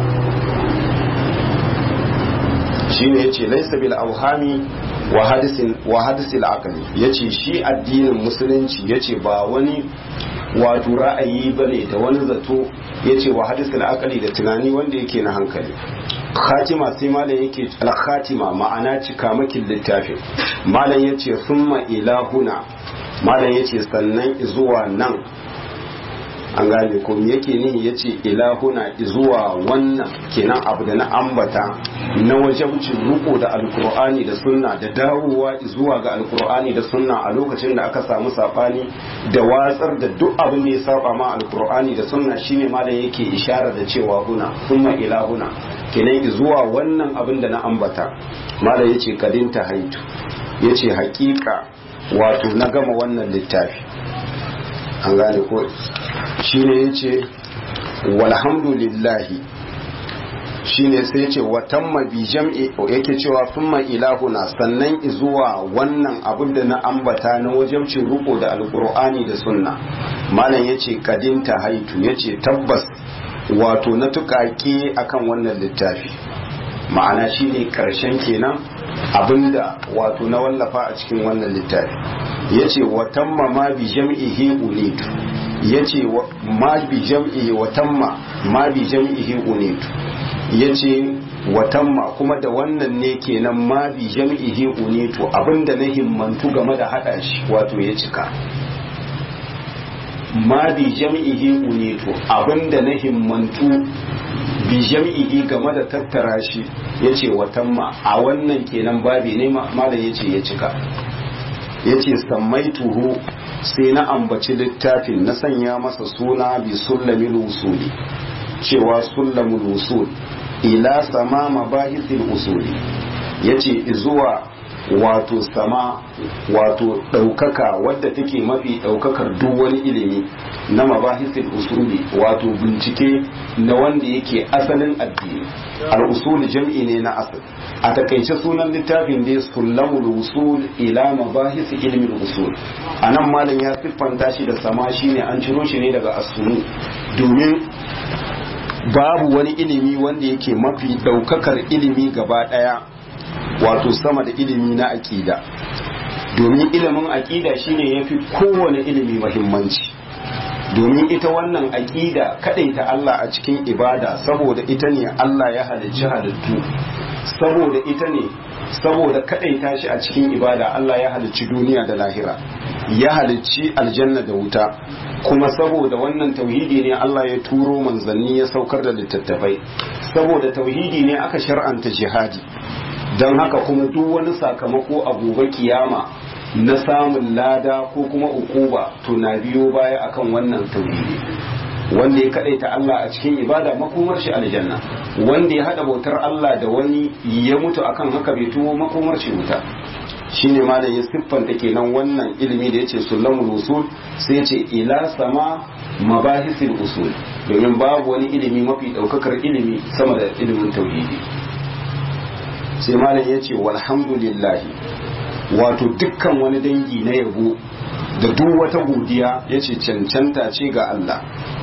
shine yace laysa bil awhami wa hadisin wa hadisil aqli yace shi addinin musulunci yace ba wani wato ra'ayi bane da wani zato yace wa hadisul aqli da tunani wanda yake na hankali khatima sai malam yake al-khatima ma'ana cikamakin littafin malam yace summa ilahuna malam yace sannan zuwa nan an gane ko me yake nihi yace ilahuna zuwa wannan kenan abu da na ambata na wajibcin ruko da alkur'ani da sunna da dawowa zuwa ga alkur'ani da sunna a lokacin da aka samu sabani da watsar da duk abin da ya saba ma alkur'ani da sunna shine malam yake ishara da cewa huna kuma ilahuna kenan zuwa wannan abin da na ambata malam yace kadinta haitu yace hakika wato na gama wannan littafi an gane ko shine yace walhamdulillahi shine sai yace watamma bi jam'i yake cewa thumma ilahuna sannan zuwa wannan abin da na ambata na wajibcin ruko da alqur'ani da sunna malam yace kadinta haitu yace tabbas wato na tukake akan wannan littafi ma'ana shine karshen kenan abinda wato na wallafa a cikin wannan littafi yace watamma ma bi jam'ihi unitu yace ma bi jam'ihi watamma ma bi jam'ihi unitu yace watamma kuma da wannan ne kenan ma bi jam'ihi unitu abinda na himmantu game da hada shi wato ya cika ma bi jam'ihi unitu abinda na himmantu bi jam'ihi game da tattara shi yace watamma a wannan kenan babi ne malam yace ya cika yace sammaituhu sai na ambaci littafin na sanya masa suna bi sullamil usuli cewa sullamul usul ila sama mabahisil usuli yace zuwa wato sama wato daukaka wadda take mafi daukakar duk wani ilimi na mabahisil usuli wato bincike na wanda yake asalin addini al-usul jam'i ne na asal a takaice sunan littafin da sullamul usul ila mabahis ilmi al-usul anan malam ya siffanta shi da sama shine an ciro shi ne daga asunu domin babu wani ilimi wanda yake mafi daukakar ilimi gaba daya wato sama da ilimi na aqida domin ilimin aqida shine yafi kowane ilimi muhimmanci domin ita wannan aqida kadaita Allah a cikin ibada saboda ita ne Allah ya halicci halittu saboda ita ne saboda kadaita shi a cikin ibada Allah ya halicci duniya da lahira ya halicci aljanna da wuta kuma saboda wannan tauhidi ne Allah ya turo manzanni ya saukar da littattafai saboda tauhidi ne aka shar'anta jihadi don haka kuma duk wani sakamako a gobe kiyama na samun lada ko kuma ukuba to na biyo baya akan wannan tauhidi. Wanda ya kadaita Allah a cikin ibada makomar shi aljanna, wanda ya hada bautar Allah da wani ya mutu akan haka bai tuwo makomar shi wuta. Shine malam ya siffanta kenan wannan ilimi da yace sulamul usul, sai yace ila sama mabahisil usul, domin babu wani ilimi mafi daukakar ilimi sama da ilimin tauhidi. Sai malam yace walhamdulillahi, wato dukkan wani dangi na yabo da duk wata godiya yace cancanta ce ga Allah.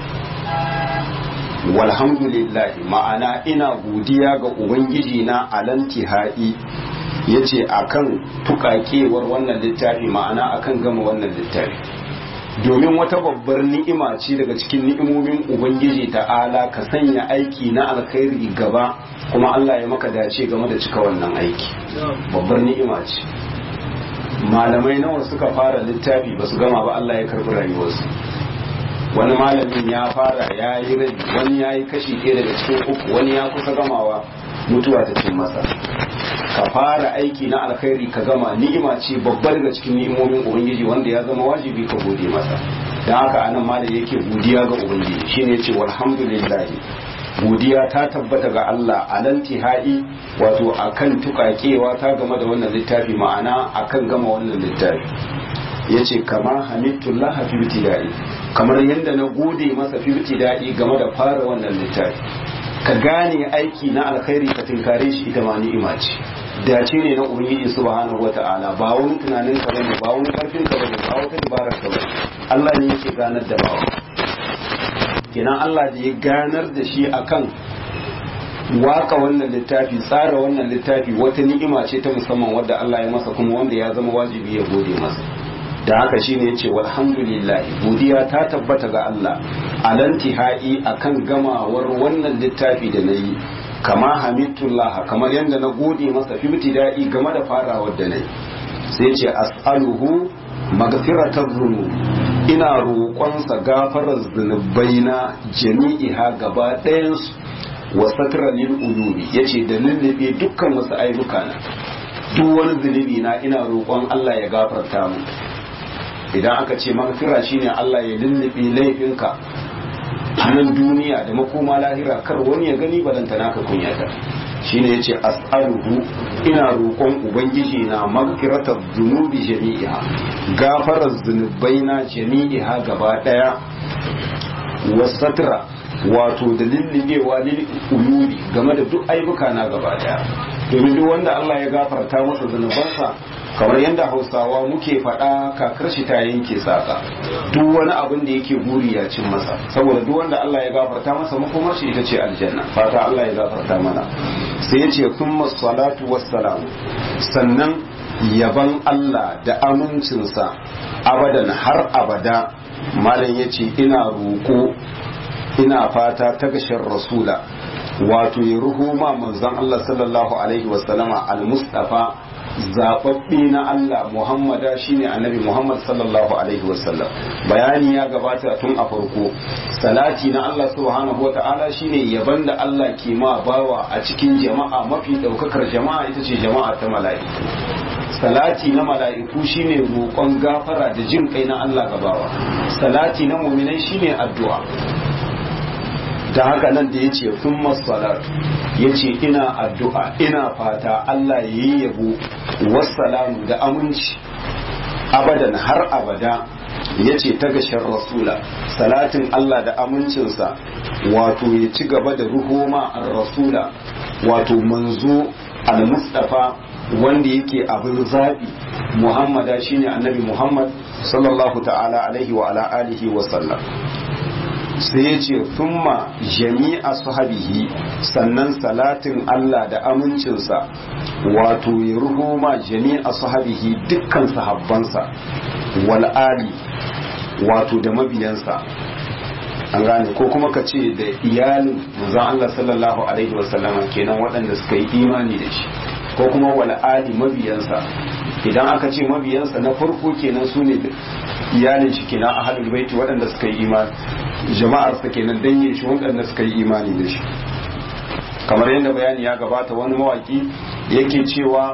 Walhamdulillahi, ma'ana ina godiya ga ubangiji na alantihai, yace akan tukakewar wannan littafi, ma'ana akan gama wannan littafi, domin wata babbar ni'ima ce daga cikin ni'imomin ubangiji ta'ala ka sanya aiki na alkhairi gaba kuma Allah ya maka dace game da cika wannan aiki. Babbar ni'ima ce. Malamai nawa suka fara littafi ba su gama ba, Allah ya karbi rayuwarsu. Wani malamin ya fara ya yi rabi, wani ya yi kashi ɗaya daga cikin uku, wani ya kusa gamawa, mutuwa ta cin masa. Ka fara aiki na alkhairi ka gama, ni'ima ce babbar daga cikin ni'imomin ubangiji wanda ya zama wajibi ka gode masa. Dan haka anan malam yake godiya ga ubangiji, shine yace walhamdulillahi, godiya ta tabbata ga Allah alantihai, wato akan tukakewa ta game da wannan littafi, ma'ana akan gama wannan littafi. Yace kama hamidullah fi ibtida'i, kamar yadda na gode masa fi ibtida'i game da fara wannan littafi. Ka gane aiki na alkhairi ka tinkare shi, ita ma ni'ima ce, dace ne na ubangiji subhanahu wata'ala, ba wani tunanin ka bane, ba wani karfin ka bane, ba wata dabarar ka bane, Allah ne yake ganar da bawa. Kenan Allah da ya ganar da shi akan waka wannan littafi, tsara wannan littafi, wata ni'ima ce ta musamman wadda Allah ya masa, kuma wanda ya zama wajibi ya gode masa. Da haka shine yace walhamdulillah, godiya ta tabbata ga Allah alantihai, akan gamawar wannan littafi da nayi, kama hamidullah, kamar yadda na gode masa fi ibtida'i game da farawar da nayi. Sai yace as'aluhu maghfiratar dhunub, ina roƙonsa gafarar zunubaina jami'iha gaba ɗayansu, wa satra lil uyubi, yace da lullube dukkan wasu aibuka na, duk wani zunubi na ina roƙon Allah ya gafarta mu. Idan aka ce maghfira shine Allah ya lullube laifinka a nan duniya da makoma lahira, kar wani ya gani balanta naka kunyata. Shine yace as'aluhu, ina roƙon ubangiji na maghfiratar dhunubi jami'iha, gafarar zunubaina jami'iha gaba daya, wasatra, wato da lullubewa lil uyubi game da duk aibuka na gaba daya. Domin duk wanda Allah ya gafarta masa zunubansa, kamar yadda Hausawa muke faɗa, kakar shi ta yanke saka, duk wani abin da yake buri ya cin masa, saboda duk wanda Allah ya gafarta masa makomar shi ita ce aljanna. Fata Allah ya gafarta mana. Sai ya ce thumma salatu wassalamu, sannan yaban Allah da amincinsa abadan har abada. Malam ya ce ina roƙo, ina fata ta gashin rasula, wato ya ruhu ma manzon Allah sallallahu alaihi wasallama al-mustafa, zababbe na Allah, Muhammada shine annabi Muhammad sallallahu alaihi wasallam. Bayani ya gabata tun a farko, salati na Allah subhanahu wata'ala shine yaban da Allah ke ma bawa a cikin jama'a, mafi daukakar jama'a ita ce jama'a ta mala'iku. Salati na mala'iku shine roƙon gafara da jin kai na Allah ga bawa, salati na mu'minai shine addu'a. Da haka nan da ya ce sun masalar, ya ce ina addu'a ina fata Allah ya yi yabo wassalamu da aminci abadan har abada, ya ce ta gashin rasula, salatin Allah da amincinsa wato ya ci gaba da ruhoma ar rasula, wato manzo al-mustafa wanda yake abin zaɓi, Muhammada shine annabi Muhammad sallallahu ta'ala alaihi wa ala alihi wa sallam. Sai ya ce thumma jami'a sahabihi, sannan salatin Allah da amincinsa wato ya ruhuma jami'a sahabihi dukkan sahabbansa, wal ali wato da mabiyansa, an gane ko kuma ka ce da iyalin manzon Allah sallallahu alaihi wasallam kenan waɗanda suka yi imani da shi, ko kuma wal ali mabiyansa. Idan aka ce mabiyansa na farko kenan su ne iyalin shi kenan ahlul baiti waɗanda suka yi imani, jama'ar sa kenan dangin shi waɗanda suka yi imani da shi. Kamar yadda bayani ya gabata, wani mawaki yake cewa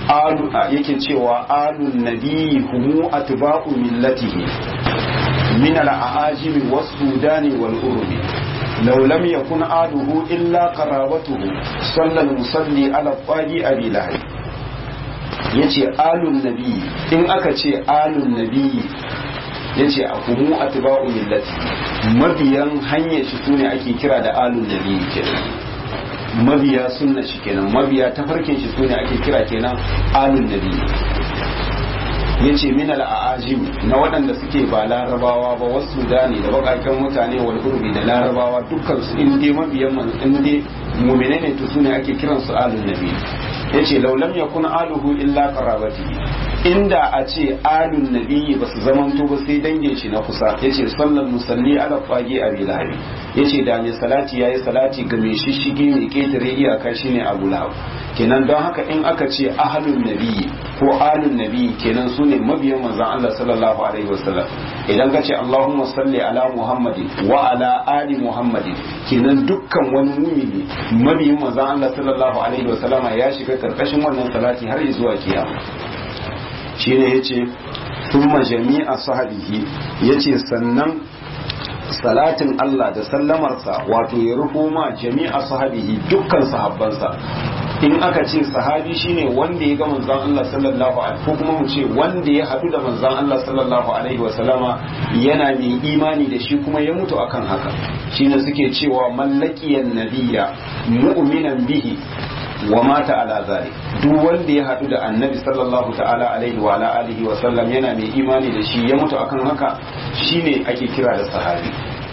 alu yake cewa alun nabi humu atba'u millatihi min al-aajimi was-sudani wal-urbi law lam yakun aluhu illa qarabatuhu sallal musalli ala qadi abi lahab yace alun nabi in aka ce alun nabi yace humu atba'u millati mabiyan hanyar shi sune ake kira da alun nabi kenan mabiya sunna shi kenan mabiya tafarkin shi sune ake kira kenan alun nabi yace min al-aajim na waɗanda suke ba larabawa ba wasu sudani da bakakken mutane wal urbi da larabawa dukkan su inde mabiyan man inde mu'mine ne to sune ake kiran su alun nabi yace law lam yakun aluhu illa qarabatihi inda a ce alun nabi ba su zamanto ba sai dangin shi na kusa yace sallan musalli ala fagi abi lahab yace da mai salati yayi salati ga mai shishige mai ketare iyaka shine abu lahab kenan don haka in aka ce ahlun nabi ko alun nabi kenan sune mabiyan manzon Allah sallallahu alaihi wasallam idan ka ce Allahumma salli ala Muhammadin wa ala ali Muhammadin kenan dukkan wani mumini mabiyin manzon Allah sallallahu alaihi wasallama ya shiga karkashin wannan salati har zuwa kiyama shine yace thumma jami'a sahabihi yace sannan salatin Allah da sallamarsa wato ya rufo ma jami'a sahabihi dukkan sahabbansa in aka ce sahabi shine wanda ya ga manzon Allah sallallahu alaihi ko kuma mu ce wanda ya hadu da manzon Allah sallallahu alaihi wa sallama yana mai imani da shi kuma ya mutu akan haka shine suke cewa mallakiyan nabiyya mu'minan bihi wa mata ala zalik duk wanda ya hadu da annabi sallallahu ta'ala alaihi wa ala alihi wa sallam yana mai imani da shi ya mutu akan haka shine ake kira da sahabi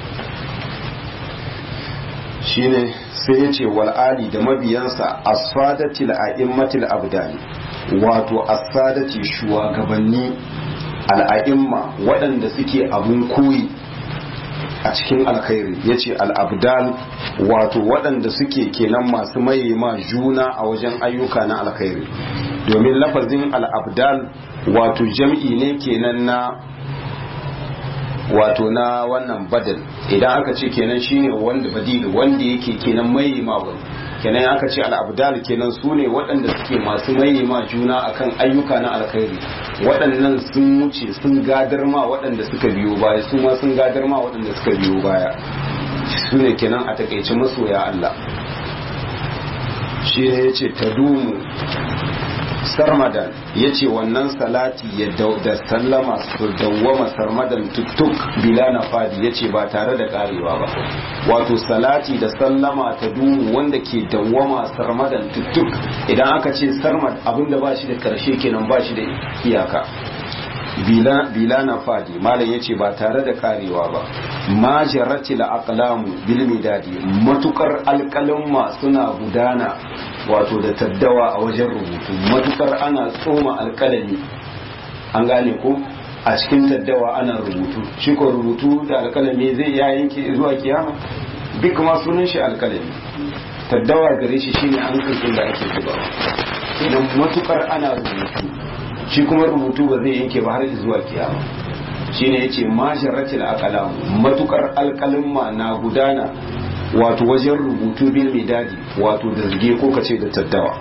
shine sai ya ce wal ali da mabiyansa asfadatil a'immatil abdani wato asadati shugabanni al'a'imma waɗanda suke abun koyi a cikin alkhairi yace al-abdal wato waɗanda suke kenan masu maye ma juna a wajen ayyuka na alkhairi domin lafazin al-abdal wato jam'i ne kenan na wato na wannan badal idan aka ce kenan shine wanda badil wanda yake kenan maye ma wani kenan aka ce al-abdal kenan su ne waɗanda suke masu maye ma juna akan ayyuka na alkhairi waɗannan sun wuce sun gadar ma waɗanda suka biyo baya su ma sun gadar ma waɗanda suka biyo baya su ne kenan a takaice masoya Allah shi ne yace tadumu sarmadan yace wannan salati ya da sallama su dawwama sarmadan tuttuk bila nafadi yace ba tare da karewa ba wato salati da sallama ta dumu wanda ke dawwama sarmadan tuttuk idan aka ce sarmad abinda ba shi da karshe kenan ba shi da iyaka bila bila nafadi malam yace ba tare da karewa ba ma jarati la aqlamu bil midadi matukar alqalamma suna gudana wato da taddawa a wajen rubutu matukar ana tsoma alkalami an gane ko a cikin taddawa ana rubutu shi ko rubutu da alkalami zai ya yanke zuwa kiyama duk ma sunan shi alkalami taddawa gare shi shine an kirkin da ake zubawa idan matukar ana rubutu shi kuma rubutu ba zai yanke ba har zuwa kiyama shine yace ma sharratil aqlam matukar alkalimma na gudana wato wajen rubutu bil midadi wato da zige ko kace da taddawa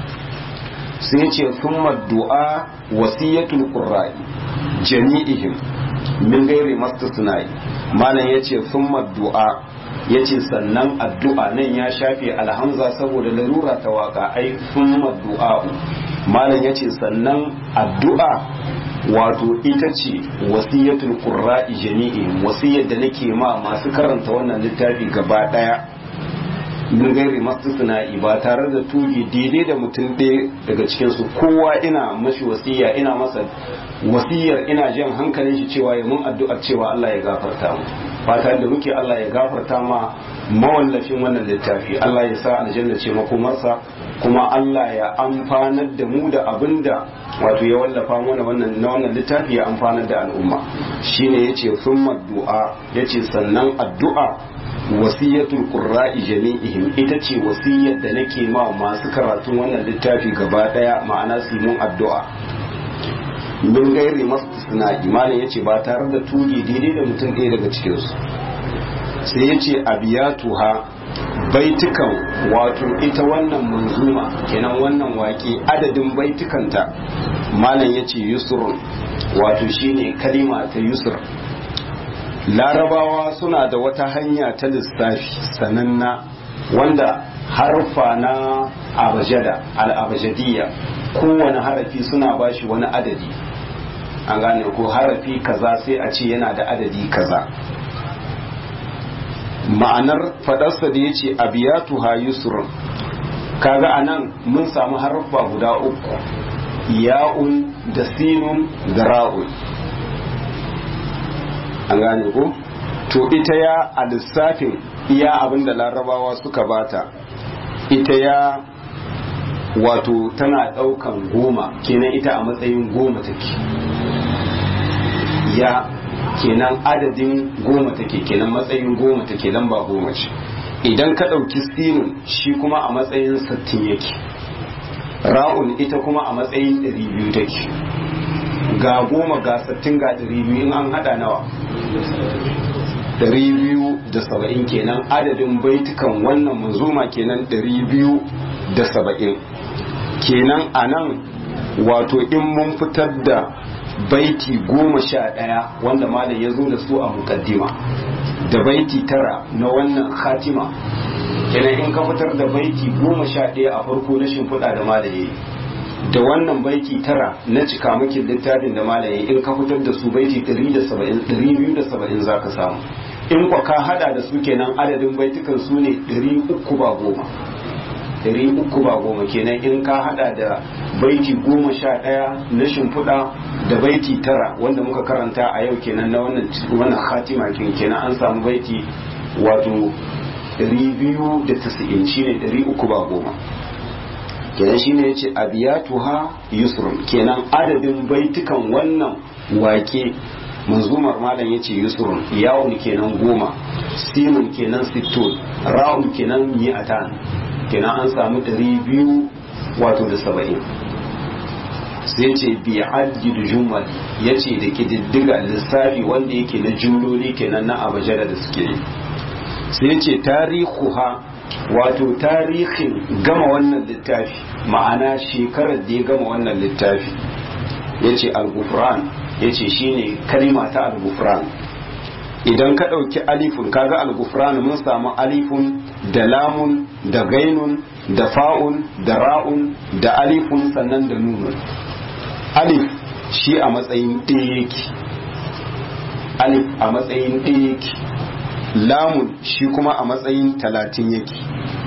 sai yace thumma du'a wasiyatul qurra'i jami'ihim min gairi mastasnai malan yace thumma du'a yace sannan addu'a nan ya shafe alhamza saboda larura ta waka ai thumma du'a malan yace sannan addu'a wato ita ce wasiyatul qurra'i jami'i wasiyar da nake ma masu karanta wannan littafi gaba daya min gairi mastasna'i ba tare da tugi daidai da mutum ɗaya daga cikin su kowa ina mashi wasiya ina masa wasiyar ina jan hankalin shi cewa ya mun addu'ar cewa Allah ya gafarta mu fatan da muke Allah ya gafarta ma mawallafin wannan littafi Allah ya sa aljanna ce makomarsa kuma Allah ya amfanar da mu da abinda wato ya wallafa mana wannan na wannan littafi ya amfanar da al'umma shine yace summa du'a yace sannan addu'a wasiyatul qurra'i jami'ihim ita ce wasiyar da nake ma masu karatun wannan littafi gaba daya ma'ana su mun addu'a min gairi mastasna imanin yace ba tare da tugi daidai da mutum ɗaya daga cikin su sai yace abiyatuha baitukan wato ita wannan manzuma kenan wannan waƙe adadin baitukanta malam yace yusrun wato shine kalima ta yusr. larabawa suna da wata hanya ta lissafi sananna wanda harfa na abajada al-abajadiyya kowane harafi suna bashi wani adadi an gane ko harafi kaza sai a ce yana da adadi kaza. ma'anar fadarsa da yace abiyatuha yusrun kaga anan mun samu harfa guda uku ya'un da sinun da ra'un an gane ko to ita ya a lissafin iya abinda larabawa suka bata ita ya wato tana daukan goma kenan ita a matsayin goma take ya kenan adadin goma take kenan matsayin goma take lamba goma ce. idan ka dauki sinun shi kuma a matsayin sittin yake ra'un ita kuma a matsayin ɗari biyu take ga goma ga sittin ga ɗari biyu in an hada nawa ɗari biyu da saba'in kenan adadin baitukan wannan manzuma kenan ɗari biyu da saba'in kenan a nan wato in mun fitar da baiti goma sha ɗaya wanda malam ya zo da su a mukaddima da baiti tara na wannan khatima kenan in ka fitar da baiti goma sha ɗaya a farko na shimfiɗa da malam ya yi da wannan baiti tara na cika makin littafin da malam ya yi in ka fitar da su baiti ɗari biyu da saba'in za ka samu in kwa ka hada da su kenan adadin baitukan su ne ɗari uku ba goma ɗari uku ba goma kenan in ka hada da baiti goma sha ɗaya na shimfiɗa da baiti tara wanda muka karanta a yau kenan na wannan wannan khatima kenan an samu baiti wato ɗari biyu da tasa'in shine ɗari uku ba goma kenan shine yace abiyatuha yusrun kenan adadin baitukan wannan wake manzumar malam yace yusrun yawun kenan goma sinun kenan sittun ra'un kenan mi'atan kenan an samu ɗari biyu wato da saba'in sai ce bi addid jumal yace da kididdiga lissafi wanda yake na jumloli kenan na abajada da suke yi sai ce tarihuha wato tarihin gama wannan littafi ma'ana shekarar da ya gama wannan littafi yace al-ghufran yace shine kalima ta al-ghufran idan ka ɗauki alifun kaga al-ghufran mun samu alifun da lamun da gainun da fa'un da ra'un da alifun sannan da nunun. Alif shi a matsayin ɗaya yake alif a matsayin ɗaya yake lamun shi kuma a matsayin talatin yake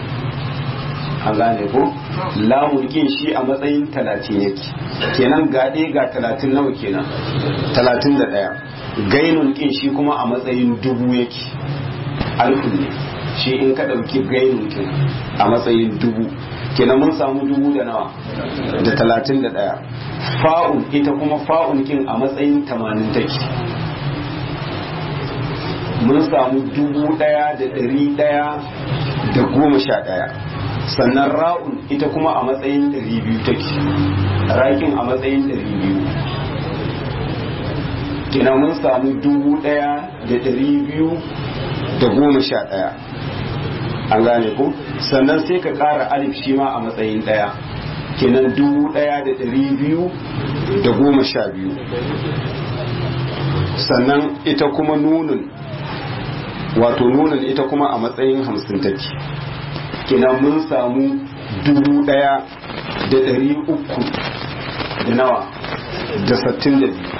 an gane ko lamun kin shi a matsayin talatin yake kenan ga ɗaya ga talatin nawa kenan talatin da ɗaya gainun kin shi kuma a matsayin dubu yake alfun ne shi in ka ɗauki gainun kin a matsayin dubu kenan mun samu dubu da nawa da talatin da ɗaya fa'un ita kuma fa'un kin a matsayin tamanin take mun samu dubu ɗaya da ɗari ɗaya da goma sha ɗaya sannan ra'un ita kuma a matsayin ɗari biyu take rakin a matsayin ɗari biyu kina mun samu dubu ɗaya da ɗari biyu da goma sha ɗaya an gane ko sannan sai ka ƙara alif shi ma a matsayin ɗaya kenan dubu ɗaya da ɗari biyu da goma sha biyu sannan ita kuma nunun wato nunun ita kuma a matsayin hamsin take kenan mun samu dubu ɗaya da ɗari uku da nawa da sattin da biyu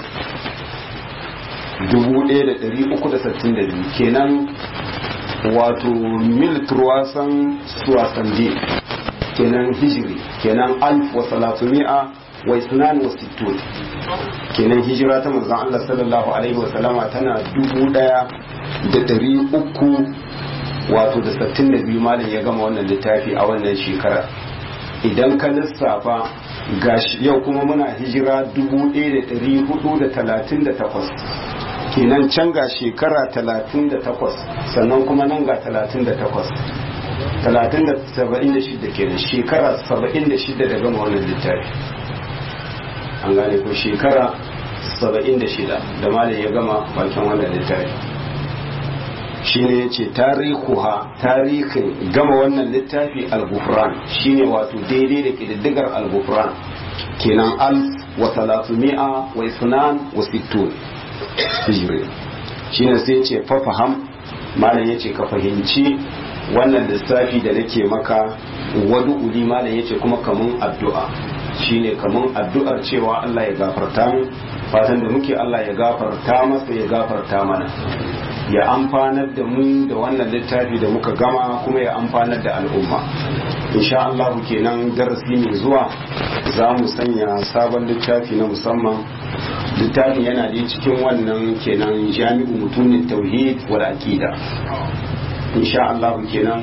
dubu ɗaya da ɗari uku da sattin da biyu kenan wato mil turwasan suwasan kenan hijiri kenan alf wa salatumi'a wa isnan wa sittun kenan hijira ta manzon Allah sallallahu alaihi wa sallama tana dubu ɗaya da ɗari uku wato da sattin da biyu malam ya gama wannan littafi a wannan shekara idan ka lissafa gashi yau kuma muna hijira dubu ɗaya da ɗari hudu da talatin da takwas kenan can ga shekara talatin da takwas sannan kuma nan ga talatin da takwas talatin da saba'in da shida kenan shekara saba'in da shida da gama wannan littafi an gane ko shekara saba'in da shida da malam ya gama bakin wannan littafi shine yace tarihuha tarihin gama wannan littafi al-Ghufran shine wato daidai da kididdigar al-Ghufran kenan al wa salasumi'a wa isnan wa sittun hijri shine sai yace fa faham malam yace ka fahimci wannan lissafi da nake maka wadu uli malam yace kuma kamun addu'a shine kamun addu'ar cewa Allah ya gafarta mu fatan da muke Allah ya gafarta masa ya gafarta mana ya amfanar da mu da wannan littafi da muka gama kuma ya amfanar da al'umma insha Allah kenan darasi mai zuwa za mu sanya sabon littafi na musamman littafin yana da cikin wannan kenan jami'u mutunin tauhid wal aqida insha Allah kenan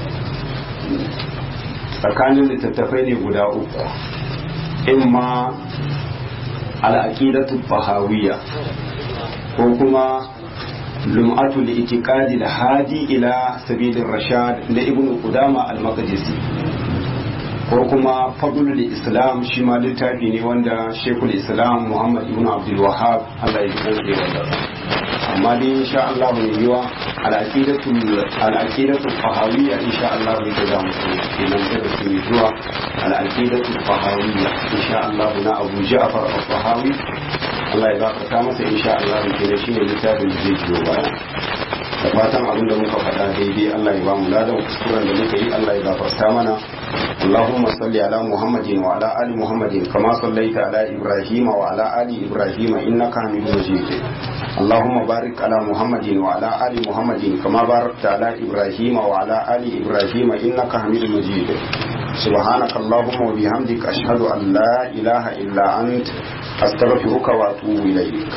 tsakanin littattafai ne guda uku imma al-aqidatu bahawiyya ko kuma lum'atu li itiqadi al-hadi ila sabilir rashad na ibn qudama al-maqdisi ko kuma fadlul islam shi ma littafi ne wanda shekul islam muhammad ibn abdul wahhab Allah ya ji wanda amma dai insha Allah mai yiwa al-aqidatu al-aqidatu fahawiyya insha Allah ne da zamu kenan da su zuwa al-aqidatu fahawiyya insha Allah na Abu Ja'far al-Fahawi Allah ya gafarta masa insha Allah kenan shine littafin da zai biyo baya da fatan abin da muka faɗa daidai Allah ya ba mu ladan kuskuren da muka yi Allah ya gafarta mana اللهم صل على محمد وعلى آل محمد كما صليت على إبراهيم وعلى آل إبراهيم إنك حميد مجيد اللهم بارك على محمد وعلى آل محمد كما باركت على إبراهيم وعلى آل إبراهيم إنك حميد مجيد سبحانك اللهم وبحمدك أشهد أن لا إله إلا أنت أستغفرك وأتوب إليك